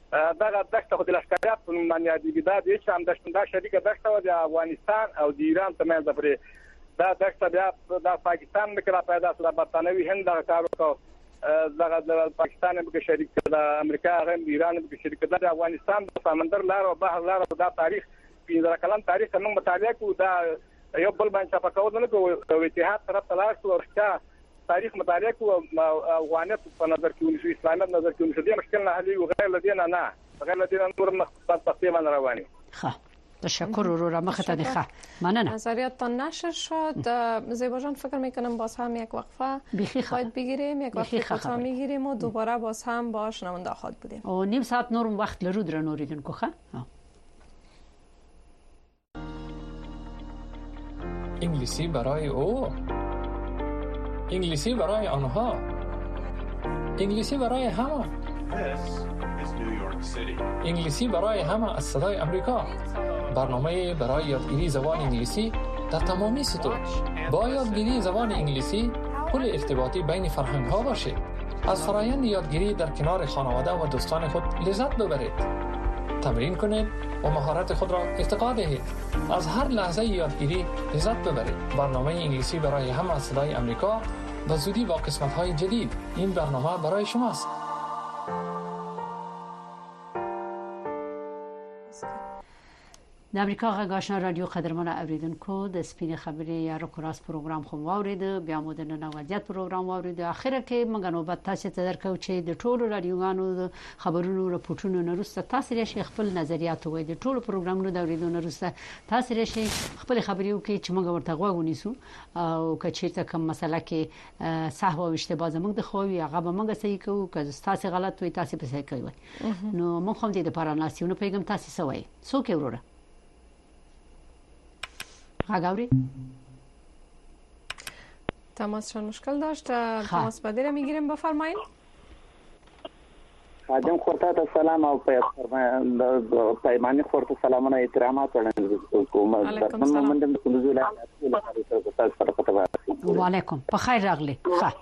دغه دښته خو د لښکریات په نوم باندې یادېږي دا د هېڅ هم دښته دا شریکه دښته وه د افغانستان او د ایران ترمنځ ده پرې دا دښته بیا د پاکستان کې را پیدا شوه د برطانوي هند دغه کار وکړ دغه د پاکستان هم کې شریک د امریکا هغه هم د ایران هم کې شریک د افغانستان د سمندر لار او بحر لار دا تاریخ پنځه کلن تاریخ موږ مطالعه کوو دا یو بل باندې په کول نه کوو او اتحاد طرف ته لاړ شو ورته تاریخ مطالعه کوو افغانیت په نظر کې ونیسو اسلامیت نظر کې ونیسو دې مشکل نه حل غیر لدینا نه غیر لدینا نور مختصر تقسیم رواني ښه تشکر رو مخته دی ښه مننه نظریاتتان نشر شد زیبا جان فکر میکنم باز هم یک وقفه باید بگیریم یک وقفه کوتاه میگیریم و دوباره باز هم با شنونده خود بودیم او نیم ساعت نور وقت لرو در نوریدون کو ښه انگلیسی برای او انگلیسی برای آنها انگلیسی برای همه انگلیسی برای همه از صدای امریکا برنامه برای یادگیری زبان انگلیسی در تمامی سطوح با یادگیری زبان انگلیسی پل ارتباطی بین فرهنگ ها باشید از فرایند یادگیری در کنار خانواده و دوستان خود لذت ببرید تمرین کنید و مهارت خود را ارتقا دهید از هر لحظه یادگیری لذت ببرید برنامه انگلیسی برای همه از صدای امریکا و زودی با قسمت های جدید این برنامه برای شماست د امریکا غږ آشنا رادیو قدرمن اوریدونکو د سپینې خبرې یا راکراس پروګرام خو واورید بیا مو د نن وضعیت پروګرام واورید اخره کې موږ نوبت تاسو ته درکو چې د ټولو رادیوګانو خبرونو راپورټونو نورسته تاسو لري خپل نظریات وای د ټولو پروګرامونو د اوریدو نورسته تاسو لري خپل خبرې وکړي چې موږ ورته غوږ ونیسو او کچېرته کوم مسله کې صحو او اشتباه زموږ د خو یا هغه موږ صحیح کوو که تاسو غلط وي تاسو په صحیح کوي نو موږ هم دې لپاره ناسیونه پیغام تاسو سوي څوک وروره آگاوری تماسشان مشکل داشت تماس بعدی را میگیریم بفرمایید خادم خورتا سلام او پیمانی خورتا سلامونه احترامات وړاندې علیکم سلام و علیکم په خیر راغلی ښه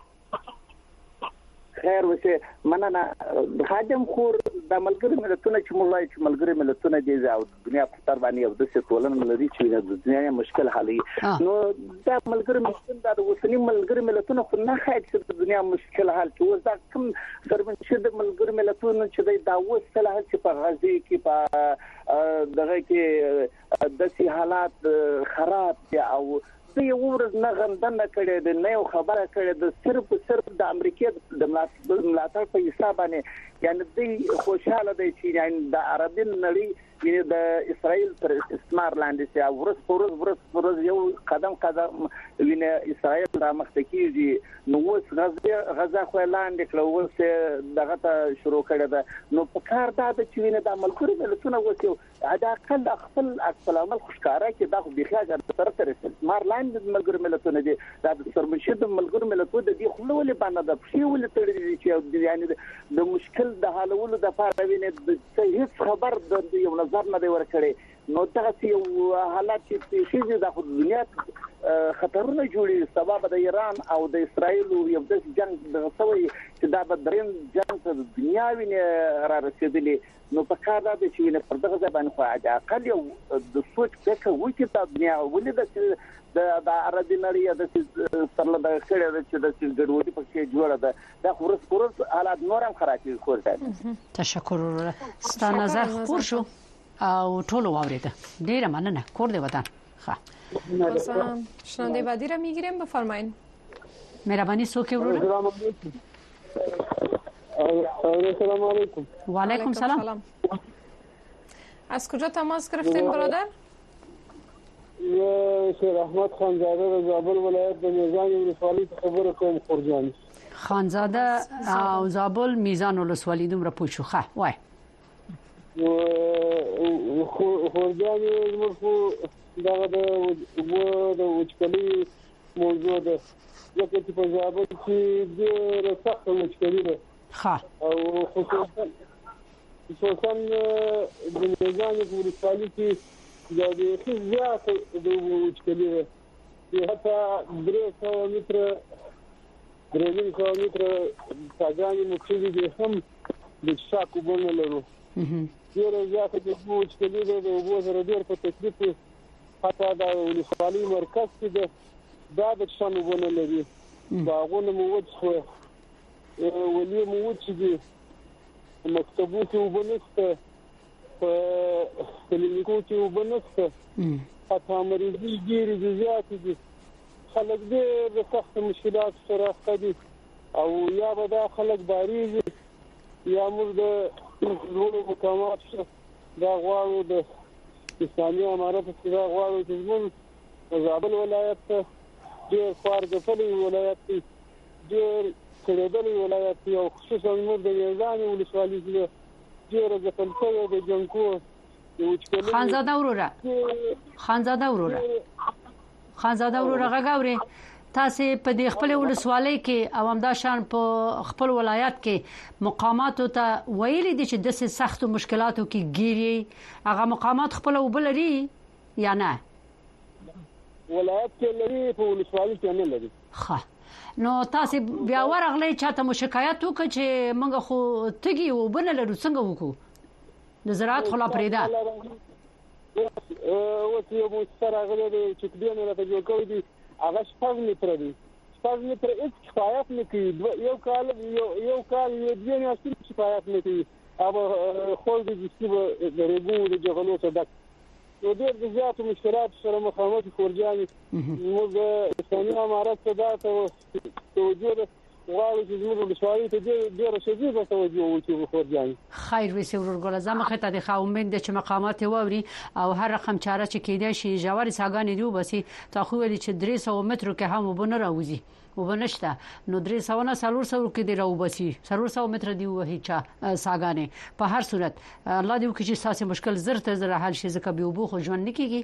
خیر وشه مننه خادم خور د ملګری ملتونو چې موږ وایو چې ملګری ملتونو دي او دنیا په تر باندې یو د څه ټولنه لري چې د دنیا مشکل حلي نو دا ملګری ملتونو د وسنی ملګری ملتونو خو نه خای چې د دنیا مشکل حل چې وځه کوم درمن چې د ملګری ملتونو چې د وسله حل چې په غزي کې په دغه کې د سي حالات خراب دي او د یو ورځ نه غندنه کړي د نه یو خبره کړي د صرف صرف د امریکا د ملاتړ په حساب باندې یعنی د خوشاله دی چې یعنی د عربي نړۍ یعنی د اسرائیل پر استثمار لاندې چې ورځ ورځ ورځ ورځ یو قدم قدم ویني اسرائیل را مخته کیږي نو اوس غزا غزا خو لاندې کړو اوس دغه ته شروع کړه ده نو په کار دا چې ویني د ملګری ملتونو وسیو دا خپل خپل خپل عمل خوشکارا کې دا خو بخیاجه تر تر استثمار لاندې ملګری ملتونه دي دا د سرمشد ملګری ملتونه دي خو ولې باندې د پښې ولې تړلې چې یعنی د مشکل د حلولو د لپاره ویني هیڅ خبر د یو نظر نه دی ورکړي نو دا چې حالات چې شي د دنیا خطرونه جوړي سبب د ایران او د اسرائیل یو د جنگ د غوي چې دا به دریم جنگ د دنیا ویني را رسیدلی نو په کار دا چې ویني پر دغه ځای باندې خو اقل یو د سوچ فکر وکړي د دنیا ولې د د عربي نړۍ د سرله د خړې چې د ګډوډي په کې جوړه ده دا ورس ورس حالات نورم خرابې کوي تشکر ستاسو نظر خور شو او ټول واوریده ډیره مننه کور دی وطن ښه مثلا شنونده بعدی را میگیریم بفرمایید مهربانی سوکی ورور سلام علیکم سلام علیکم و علیکم سلام از کجا تماس گرفتین برادر یا شیر احمد خانزاده از زابل ولایت د میزان ولسوالۍ خبره کوم خورجان خانزاده او زابل میزان ولسوالۍ دومره پوښو ښه وای خورجان مرفو دغه د د وچکلي موضوع ده ځکه چې په زابل کې ډېر سخت وچکلي ده ښه او خصوصا خصوصا د میزان ولسوالۍ کې دا د زیات د وچکلي ده حتی درې سوه متره درې سوه متره څاګانې مو کړي دي هم د څاکو بونه لرو ډېر زیات د بوج کلی د وبو سره ډېر په تکلیف حتی د ولسوالۍ مرکز کې د دا د شنو ونه لري دا غونه مو وڅخه ولې مو وڅخه مکتبو کې وبنسته په کلینیکو کې وبنسته حتی مریضي ډېر زیات دي خلک ډېر د سخت مشکلات سره خدي او یا به دا خلک باریږي یا موږ د لوړو مقامات دا غواړو د اسلامي امارت څخه غواړو چې موږ زابل ولایت ډېر خارګفلي ولایت ډېر کړهدلي ولایت او خصوصا موږ د یزان ولسوالۍ کې ډېر د پلسو د جنکو خانزاده وروره خانزاده وروره خانزاده وروره غاوري تاسو په دې خپل ولسوالۍ کې او همدا شان په خپل ولایت کې مقامات ته ویلي دي چې د سختو مشکلاتو کې ګيري هغه مقامات خپل وبلري یا نه ولایت کې لري په ولسوالۍ کې نه لري ښه نو تاسو بیا ورغلې چاته مو شکایت وکړ چې موږ خو تګي وبنلرو څنګه وکړو د زراعت خلا پریدا او چې مو سره غلې چې دې نه راځي کوي دي هغه شپږ متر دي شپږ متر هیڅ کفایت نه کوي یو کال یو کال یو دې نه اصلي کفایت نه کوي او خو دې چې د رګو د جغلو صدق نو ډېر زیات مشکلات سره مخامخ خورجاني موږ اسلامي امارت صدا ته توجه غواړو چې موږ د شوالي ته ډېر شدید توجه وکړو خورجاني خیر وي سور ګل زما خته د خاومند چې مقامات ووري او هر رقم چاره چې کېدای شي جواري ساګانې دی وبسي تا خو ویل چې درې سوه متر کې هم وبنه راوځي وبنشته نو درې سوه نه څلور سوه کې دی راوبسي څلور سوه متر دی وهي چا ساګانې په هر صورت الله دې وکړي چې تاسو مشکل زر ته زر حل شي ځکه به وبو خو ژوند نکېږي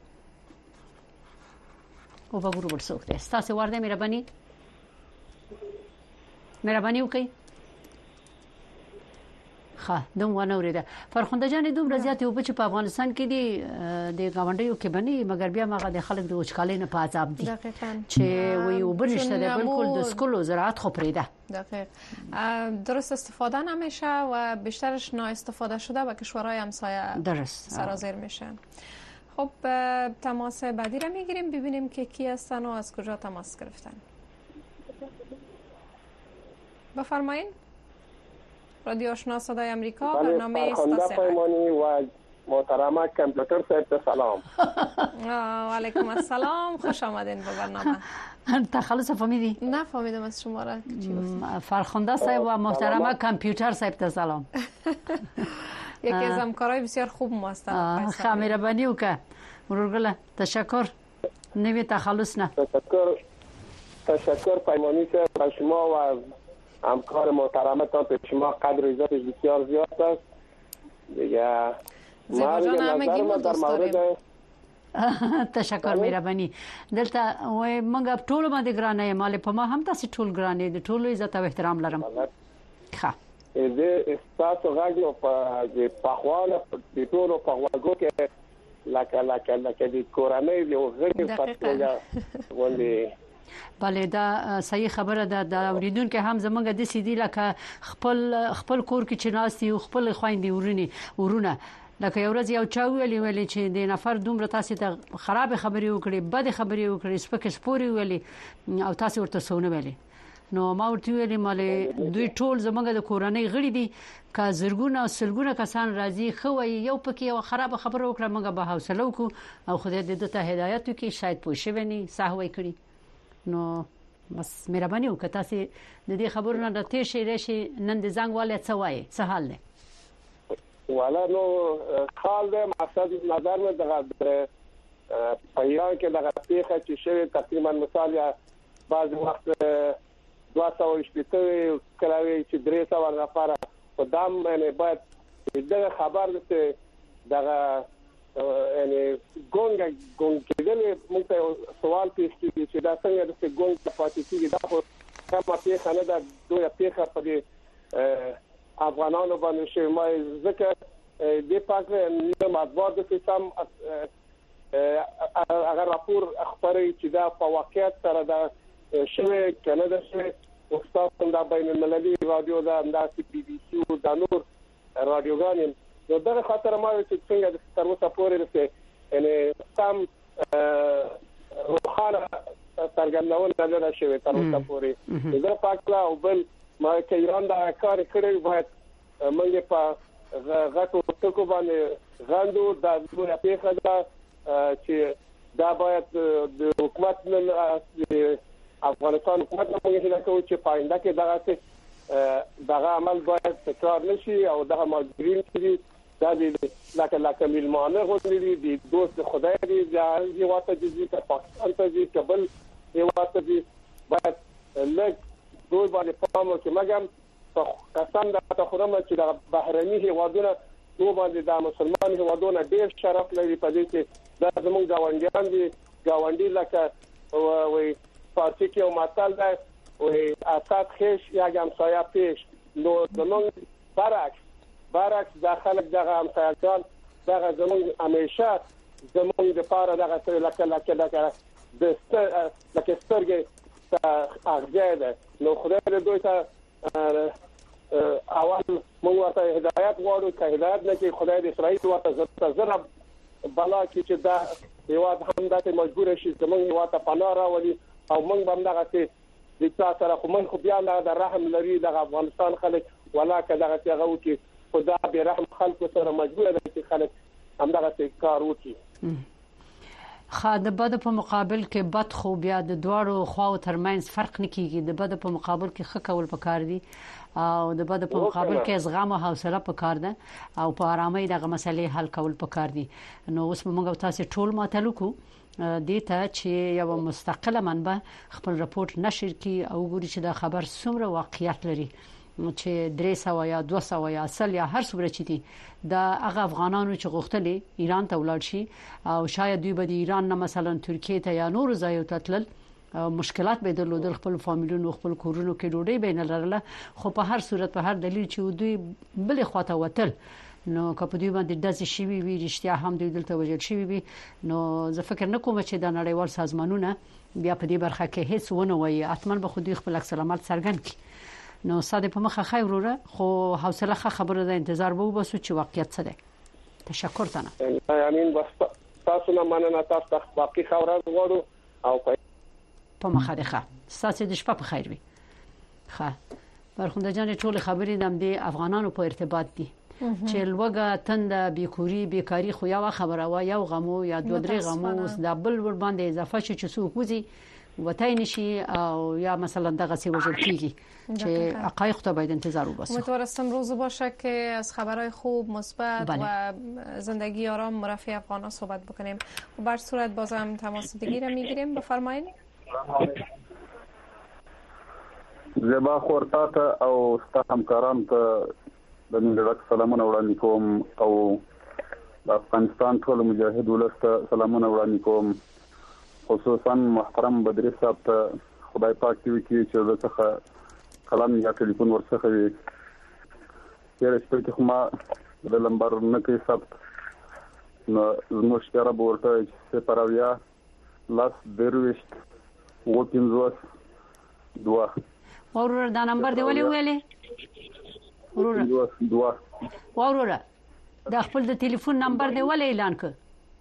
او په ګورو ورسوخته تاسو ورده مهرباني مهرباني وکړئ ښه دوم ونه ورده فرخنده جان دوم رضایت یو په افغانستان کې دی د گاونډیو کې بني مګر بیا ماغه د خلک د وچکالۍ نه پاتاب دي چې وی وبرشته د بالکل د سکولو زراعت خو پریده دقیق درست استفاده نمیشه و بیشترش نااستفاده شده و کشورهای همسایه درست سرازیر میشه خب تماس بعدی را میگیریم ببینیم که کی هستن و از کجا تماس گرفتن بفرمایید رادیو آشنا صدای آمریکا برنامه استاسه پیمانی و محترمه کامپیوتر صاحب سلام و علیکم السلام خوش آمدین به برنامه تخلص فهمیدی نه فهمیدم از شما را فرخنده صاحب و محترمه کامپیوتر صاحب سلام یکی از همکارای بسیار خوب ما هستند خمیره بنیو که مرورگله تشکر نوی تخلص نه تشکر تشکر پیمانی صاحب شما و همکار محترمه تا به شما قدر عزتش بسیار زیاد است دیگه زیبا جان همگی ما دوست داریم تشکر مهرباني دلته وای موږ ټول باندې ګرانه مال په ما هم تاسو ټول ګرانه دي ټول عزت او احترام لرم ښه دې استاسو غاګو په دې پخواله په ټول په واګو کې لکه لکه لکه دې کورانه یو غړي پاتې وندي بله دا صحیح خبره ده د اوریدونکو هم زمونږ د سیدی لکه خپل خپل کور کې چناستي او خپل خويندې ورونی ورونه لکه یو ورځ یو چا ویلي ویلي چې د نفر دومره تاسو ته خراب خبري وکړي بد خبري وکړي سپک سپوري ویلي او تاسو ورته سونه ویلي نو ما ورته ویلي مالې دوی ټول زمونږ د کورنۍ غړي دي کا زرګونه او سلګونه کسان راځي خو یو پکې یو خراب خبره وکړه موږ به حوصله وکړو او خدای دې ته هدایت وکړي شاید پوه شي ونی سهوي کړی نو بس مهرباني وکړه تاسو د دې خبرونو د تیر شي راشي نن د زنګ والي څه وایي څه حال دی والا نو حال دی مقصد نظر مې دغه په ایران کې دغه پیښه چې شوی تقریبا مثال یا بعض وخت دوه سوه شپېته کلاوي چې درې سوه نفر په دام باندې باید دغه خبر ده دغه یعنی ګونګ ګونګ کېدل موږ ته سوال پیښ کیږي چې دا څنګه د ګونګ پاتې کیږي دا خو کومه پیښه نه ده دوی پیښه په دې افغانانو باندې شوی ما ځکه د پاک نه مطبوعات د سیستم هغه راپور خبري چې دا په واقعیت سره دا شوی کنه دا شوی او تاسو دا بین المللي رادیو دا د بي بي سي او د نور رادیوګان نو دغه خاطر ما چې څنګه د تر اوسه پورې رسې یعنی سم روحانه څرګندونه نه ده شوې تر اوسه پورې زه پاکلا او بل ما کې ایران دا کار کړی باید موږ په غټو ټکو باندې غندو د دغه پیښه ده چې دا باید د حکومت افغانستان حکومت نه موږ هیله کوو چې پاینده کې دغه دغه عمل باید تکرار نشي او دغه ماجرین چې دا د لکه لکه ملمانه غوړي دي دوست خدای دې یو واته دي چې پاکستان ته دي کابل یو واته دي باید لږ دوی باندې پام وکړي مګم په قسم دا خبره چې د بهرني هیوادونو دوی باندې د مسلمان هیوادونو ډېر شرف لري په دې چې دا زموږ گاونډیان دي ګاونډي لکه وي فارسی کې یو متل ده وي اسات خش یا همسایه پیش نو زموږ برعکس برعکس داخله دغه همسایه‌ګان دغه زموږ همیشه زموږ لپاره دغه لکه لکه لکه د لکه سترګې اغزه ده نو خدای دې دوی ته اول موږ ورته هدایت غواړو چې هدایت نه کې خدای دې اسرائیل ورته زړه بلا کې چې دا هیواد هم دته مجبور شي زموږ هیواد ته پناه راولي او موږ هم دغه چې د تاسو سره خو موږ خو بیا لا د رحم لري د افغانستان خلک ولاکه دغه څنګه وکي خدا به رحم خلک سره مجبور دي چې خلک هم دغه کار وکي خا د بد په مقابل کې بد خو بیا د دواړو خواو ترمنځ فرق نه کیږي د بد په مقابل کې خ کول پکار دي او د بد په مقابل کې زغم او حوصله پکار ده او په آرامۍ دغه مسلې حل کول پکار دي نو اوس موږ تاسو ټول ماتلو کو دیتا چې یو مستقله منبع خپل راپور نشر کی او ګوري چې دا خبر څومره واقعیت لري چې درې سوه یا دوه سوه یا اصل یا هر څومره چې دي د هغه افغانانو چې غوښتلې ایران ته ولاړ شي او شاید دوی به د ایران نه مثلا ترکیه ته یا نور ځایو ته تلل مشکلات به درلودل خپل فامیلونو خپل کورونو کې ډوډۍ بین لرله خو په هر صورت په هر دلیل چې دوی بل خواته وتل نو کله دوی باندې داسې شي وي رښتیا هم دوی دلته وجل شي وي نو زه فکر نه کوم چې د نړیوال سازمانونو بیا په دې برخه کې هیڅ ونه وایي اتمن به خو دوی خپل عکس العمل څرګند کړي نو ساده په مخه خیر وروره خو حوصله خبره ده انتظار به وبسو چې واقعیت څه ده تشکر تنه امين بس تاسو نه مننه تاسو باقي خبره غواړو او په مخه ده تاسو د شپه په خیر وي ښه برخونده جان ټول خبرې د افغانانو په ارتباط دي چې لوګه تند بیکوري بیکاری خو یو خبره وا یو غمو یا دوه درې غمو د بل ور باندې اضافه شي چې څوک وزي وتاي نشي او یا مثلا دغه سی وجل کیږي چې حقایق ته باید انتظار وباسیم. امیدوارم روز باشه که از خبرهای خوب مثبت و زندگی آرام مرفه افغانان صحبت بکنیم. و بر صورت بازم تماس دیگه را میگیریم بفرمایید. زبا خورتات او ستا همکاران ته د نړیوال سلامونه وړاندې کوم او د افغانستان ټول مجاهد ولسته سلامونه وړاندې کوم خصوصا محترم بدری صاحب ته خدای پاک دې وکړي چې زه قلم یا ټلیفون ورڅخه وي چیرې چې کومه د لمبر نه کې صاحب نو زموږ سره ورته چې پراویا لاس درويشت وکینځوس دوا ورور دا نمبر دی ولې ویلې ورور دوا ورور دا خپل د ټلیفون نمبر دی ولې اعلان کړ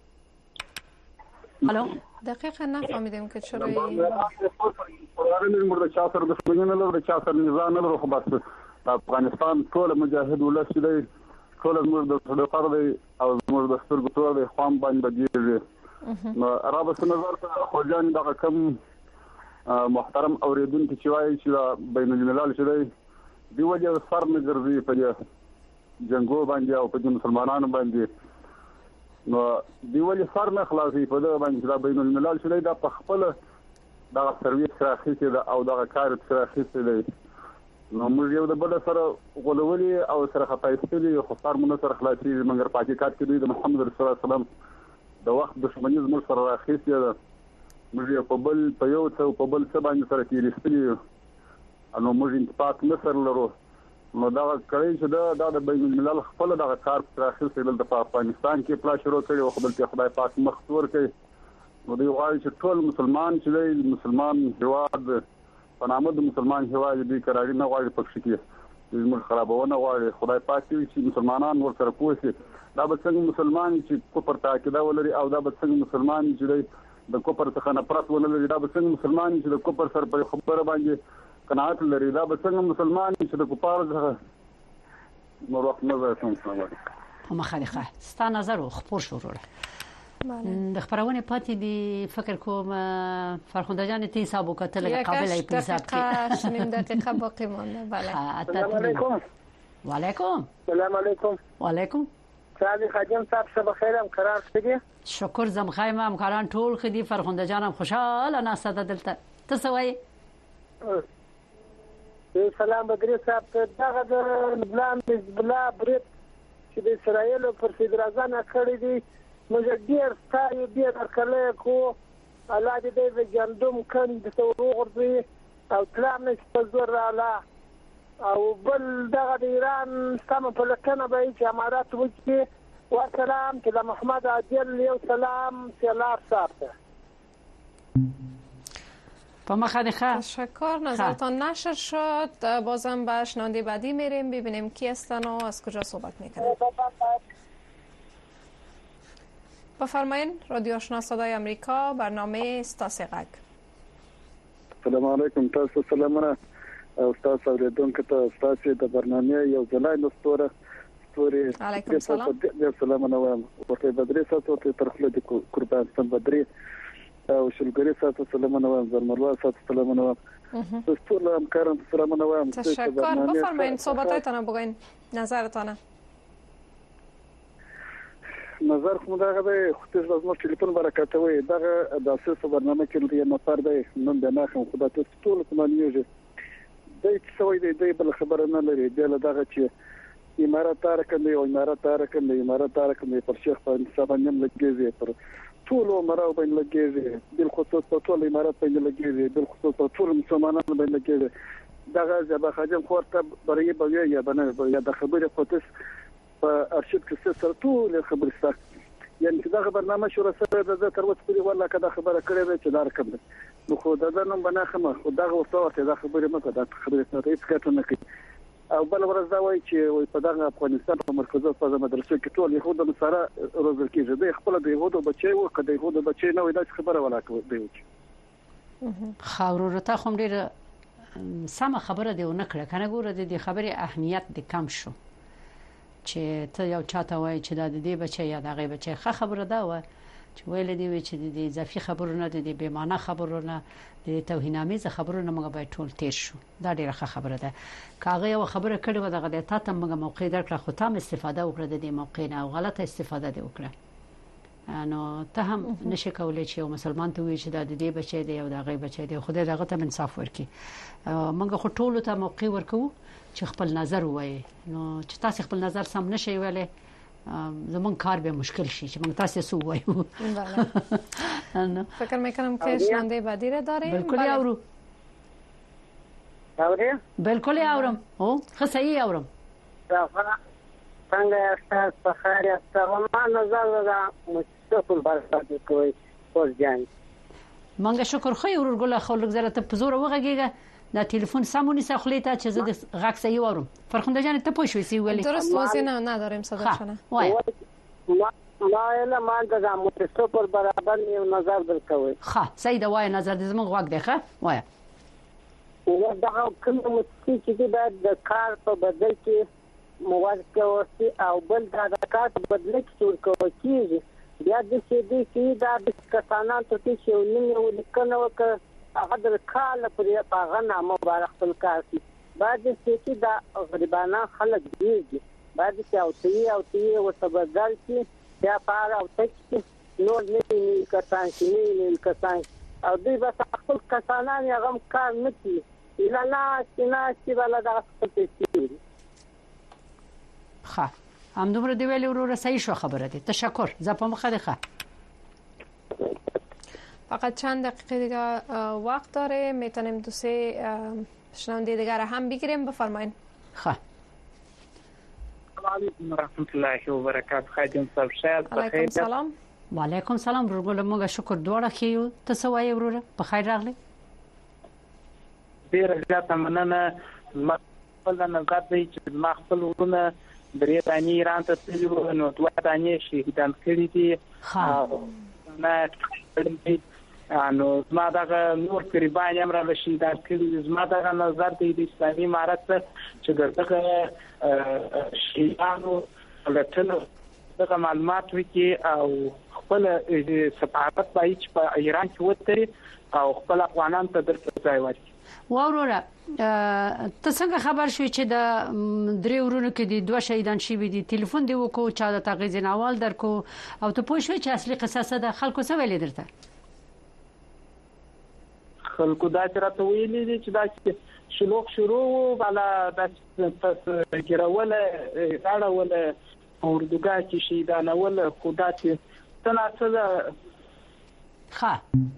الو دقیقا نفهمیدم که چرا این قرارن مرد چا سره د سپینې نه لري چا سره نظام نه لري خو بس افغانستان ټول مجاهد ولس دی ټول موږ د صدقار دی او موږ د سترګو تور دی خام باندې بدیږي نو عربه نظر خو ځان دغه کم محترم اوریدونکو چې وایي چې بین الملل شوی دی وجه سر نه ګرځي په جنگو باندې او په مسلمانانو باندې نو دی ولې سر نه خلاصي په دغه باندې دا بین الملل شوی دا په خپل دا سرویس راخي چې دا او دا کار راخي چې دی نو موږ یو د بل سره غولولي او سره خپایستلي خو سر مونږ سره خلاصي مګر په حقیقت کې د محمد رسول الله سلام د وخت دښمنۍ زموږ سره راخي چې موږ په بل په یو څو په بل څه باندې سره کېږي نو موږ انتفاق نه سره لرو نو دا کړی چې دا د بین الملل خپل دغه کار راخي چې د افغانستان کې پلا شروع کړي او خپل کې خدای پاک مخصور کړي نو دی وايي چې ټول مسلمان چې مسلمان هواد په نامه د مسلمان هواد دی قراری نه غواړي پکښ کې موږ خرابونه غواړي خدای پاک دې چې مسلمانان ورسره کوشي دا به څنګه مسلمان چې کوپر تاکیدا ولري او دا به څنګه مسلمان چې د کوپر څخه نفرت ولري دا به څنګه مسلمان چې د کوپر سره په خبره باندې قناعت لري دا به څنګه مسلمان چې د کوپر څخه نور وخت نه راځم. په مخالفه ستا نظر خپور شو وروره د خبرونه پاتې دی فکر کوم فرخنده جان تی حساب وکړه قابل ای حساب کې شنیم دقیقه باقی مونده. بله السلام علیکم. وعلیکم السلام علیکم. وعلیکم سلام خادم صاحب شب خیر ام قرار شدی شکر زم خایم ام قران ټول خدي فرخنده جانم خوشاله انا ساده دلته تسوي سلام بدري صاحب دغه د لبنان حزب الله برید چې د اسرایل پر صدراعظم کړی دی موږ ډیر ستایو ډیر کله کو الله دې د جندوم کند څورغورځي او کلام نشته زور الله او بل دغه د ایران سم په لکنه به چې امارات وکړي والسلام چې محمد عادل یو سلام سلام صاحب با ما خیلی خواه تشکر. نظرتان نشر شد. بازم به شنونده بعدی میریم ببینیم کی هستن و از کجا صحبت میکنن. بفرمایین. رادیو آشنا صدای امریکا برنامه ستاسیغک. سلام علیکم. تاسو سلامونه استاد اوریدونکو ته تاسو د برنامه یو ځلای نستوره ستوري علیکم سلام. سلام وایم ورته بدري تاسو ته ترخله د قربان سم بدري او شلګری تاسو سلام وایم زرمروا تاسو سلام وایم تاسو هم کارم سلام وایم. تشکر. بفرمایید صحبتاتون بگین نظرتان. نظر خو دا غوې خو تاسو زموږ ټلیفون برکت وي دا د اساس برنامه کې یو نفر دی نن د ناخم خدای ته ټول کوم نیوز دی چې سوي دی بل خبره نه لري دی له دغه چې امارات تارکندې او امارات تارکندې امارات تارکندې پر شیخ باندې سبانیم لګیږي پر ټول عمره باندې لګیږي بل خصوص په ټول امارات باندې لګیږي بل خصوص په ټول مسلمانانو باندې لګیږي دغه ځبه خاجم خورته برې به یا بنه یا د خبره پوتس په ارشیف کې سره ټول خبرې ستاسو یعنی دغه برنامه شروع سره د تر اوسه پورې ولا کده خبره کړې ده چې دا رقم ده نو خو دا نن بنا خمه خو دغه ورته دا خبره مکه دا خبره څه هیڅ کټ نه کوي او بل ورځ دا وایي چې وي په دغه افغانستان په مرکزي په مدرسو کې ټول يهود سره روزل کېږي د خپل د يهودو بچي او کده يهودو بچي نه وي دا خبره ولا کوي دی خاورو ته هم ډیر سم خبره دی نه کړه کنه ګوره د خبره اهمیت د کم شو چې ته یو چاته وای چې د دې بچي یا دغه بچي ښه خبره ده و چې ویل دی چې د اضافي خبرونه د بې معنی خبرونه د توهینامیز خبرونه موږ به ټول تیر شو دا ډیره ښه خبره ده کاغه یو خبره کړي و دغه ته ته موږ موقع درکړه خو تام استفاده وکړه د دې موقع نه او غلطه استفاده دی وکړه نو ته هم نشي کولای چې یو مسلمان ته وي چې د دې بچي دی او دغه بچي دی خدای دغه ته انصاف ورکړي موږ خو ټول ته موقع ورکو چې خپل نظر وایي نو چې تاسو خپل نظر سم نشي ویلې زمون کار به مشکل شي چې موږ تاسو سو وایو. بله فکر میکنم که شنونده بعدی را داریم. بالکل یاورو اوري بالکل یاورم او ښه صحیح یاورم څنګه استاد په خیر استغفار نظر دا مستقبل برکت کوي ورځي مونږ شکر خو ورور ګل خلک زره ته په زور وغږیږه دا ټلیفون سمونی سخلی ته چې زه د غږ صحیح وورم فرخنده جان ته پوښوي سی ویلې درست واضح نه نداریم صداشنه وای ما نه ما د مستقبل برابر یو نظر درکوي ښه صحیح دا وای نظر د زموږ غږ دی ښه وای او دا کوم چې چې د کار په بدل کې مواد کوي او بل دا د کار په بدل کې څور کوي بیا د څه دي چې دا د کسانان ته چې یو لیکنه وکړه هغه د کال پرې پاغه نامه مبارک خپل کار کوي بعد چې دا غریبانه خلک دیږي بعد چې او تی او تی او تبدل چې بیا پاره او تک نور نه نه کسان چې نه نه کسان او دوی بس خپل کسانان هغه کار نه کوي الا نه چې نه چې ولا دا خپل څه ښه هم دومره دی ویلي ورور صحیح شو خبره دي تشکر زه په مخه ده فقط چند دقیقه دیگه وقت داره میتونیم دو سه شنونده دیگر هم بگیریم بفرمایید. خب علیکم و رحمت الله و برکاته خادم صاحب شاد بخیر. علیکم سلام. و علیکم سلام ورګل موږ شکر دوړه خيو ته سوای وروره په خیر راغلی. ډیر زیاته مننه خپل نظر دی چې ما خپل ورونه درې دانې ایران ته تللي وو نو دوه دانې شهیدان کړي دي نه نو زما دغه نور قربان هم را شهیدان کړي زما دغه نظر دی د اسلامي امارت چې دغه شهیدانو لټنو دغه معلومات وکي او خپل سفارت باید چې په ایران کې وتري او خپل افغانان ته درته ځای ورکړي. وروره ته څنګه خبر شوې چې د درې ورونو کې د دوه شهیدان شوي دي؟ ټلیفون دی وکړو چا د تغیز ناوال درکو او ته پوه شوې چې اصلي قصه د خلکو څه ویلې درته؟ خلکو دا چې راته ویلي دي چې دا شلوغ شروع ولا د ګیرول راړول اردوګا چې شهیدانه ول خدا چې تناسل ها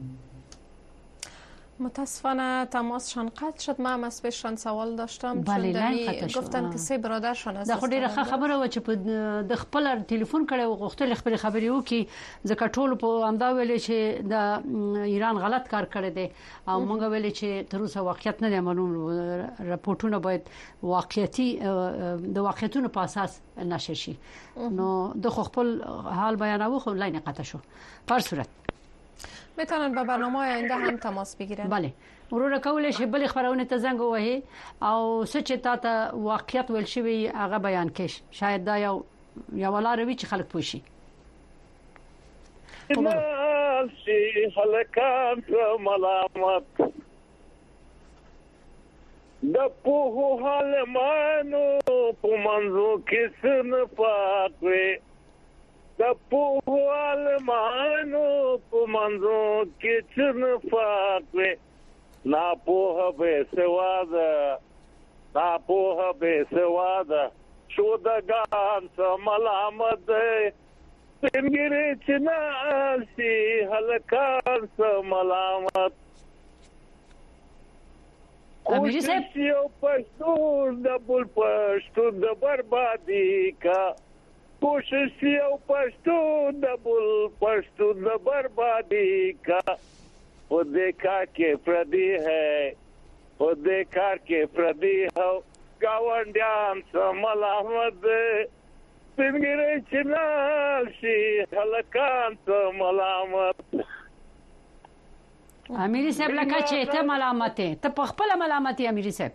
متاسفانه تماسشان قطع شد. من هم از پیششان سوال داشتم بله چون گفتن که سه برادرشان است. دا خو ډیره خبره و چې د خپل ټلیفون کړي او غوښتل خپل خبري وکي ځکه ټول په امدا ویل چې د ایران غلط کار کړی دی او موږ ویل چې تر اوسه واقعیت نه دی معلوم. راپورټونه باید واقعیتي د واقعیتونو په اساس نشر شي. نو د خپل حال بیانوي خو لاین قطع شو. پر صورت میتونن به برنامه آینده هم تماس بگیرن. بله ورور کولای شي بل خبرونه ته زنګ وهي او څه چې تا ته واقعیت ول شي هغه بیان کړي. شاید دا یو یو لار وي چې خلک پوښي. شي هلکان ملامت د په حال مانو په منځو کې سن پاتې د پوهوال مانو په منځو کې څن پاتې نا پوه به سواده نا پوه به سواده شو د ګان سم ملامت څنګه چې ناسي هلکان سم ملامت امیر صاحب یو پښتون د بل پښتون د بربادي کا کوشش یو پښتون د بل پښتون د بربادي کا او د کار کې پردي ہے او د کار کې پردي هو گاونډیان سم ملامت څنګه چې ناشي هلکان سم ملامت. امیر صاحب لکه چې ته ملامت ته په خپل ملامت امیر صاحب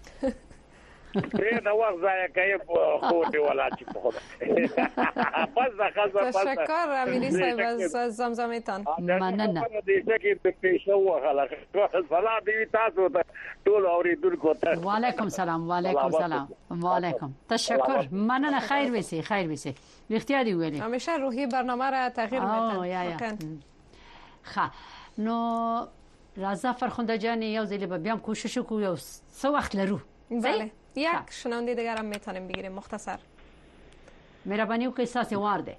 دا وخت ځای کوي خو دی ولا چې په خدا پس دا خزه پس تشکر امیر صاحب از زمزمتان. مننه دې چې په پیښه وغلا سلام دی تاسو ته ټول اوریدونکو ته. وعلیکم سلام. وعلیکم سلام. وعلیکم تشکر. مننه. خیر وسی خیر وسی اختیار دی ویلي همیشه روحی برنامه را تغییر میدن. خا نو راځه فرخنده جان یو ځل به بیا کوشش وکړو یو څو وخت لرو. بله یک شنونده دیگر هم میتونیم بگیریم مختصر. مهربانی و احساس وارده.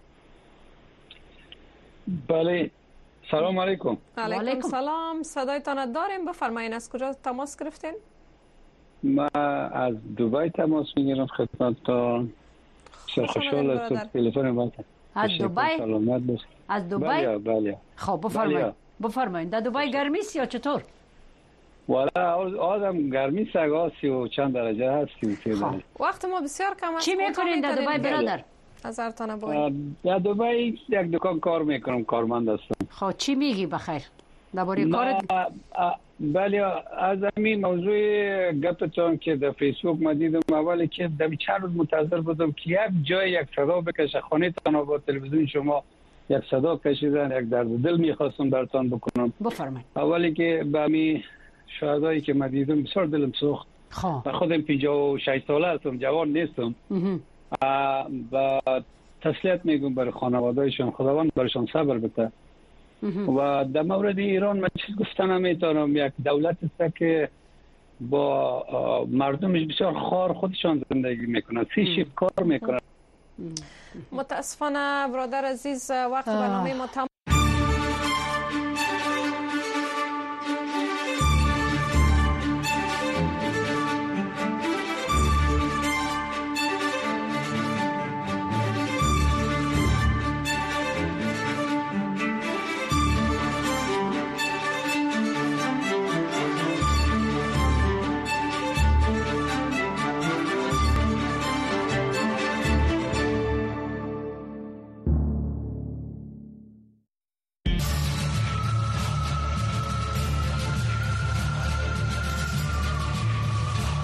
بله سلام علیکم. علیکم سلام. صدایتان داریم بفرمایید از کجا تماس گرفتین؟ ما از دبی تماس میگیرم خدمتتون. خوشحال هستم تلفن با از دبی. سلامت باشید. از دبی؟ بله بله. خب بفرمایید. بفرمایید. در دبی گرمی است یا چطور؟ والا آدم گرمی سگا سی و چند درجه هستیم فعلا. وقت ما بسیار کم است. چی میکنین در دبی برادر؟ هزارتانه باید. در دبی یک دکان کار میکنم، کارمند هستم. خب چی میگی بخیر؟ درباره کارت؟ بله از همین موضوع گپتون که در فیسبوک ما دیدم اولی که در چند روز منتظر بودم که یک جای یک صدا بکشه خانه تان با تلویزیون شما یک صدا کشیدن، یک درد دل میخواستم براتون بکنم. بفرمایید. اولی که به می شهدایی که من دیدم بسیار دلم سوخت. خب خودم پنجاه و شش ساله هستم، جوان نیستم. و تسلیت میگم برای خانواده‌شان، خداوند برایشان صبر بده. و در مورد ایران من چیز گفتن نمیتونم. یک دولت است که با مردمش بسیار خار خودشان زندگی میکنن، سی شیفت کار میکنن. متاسفانه برادر عزیز وقت برنامه ما تمام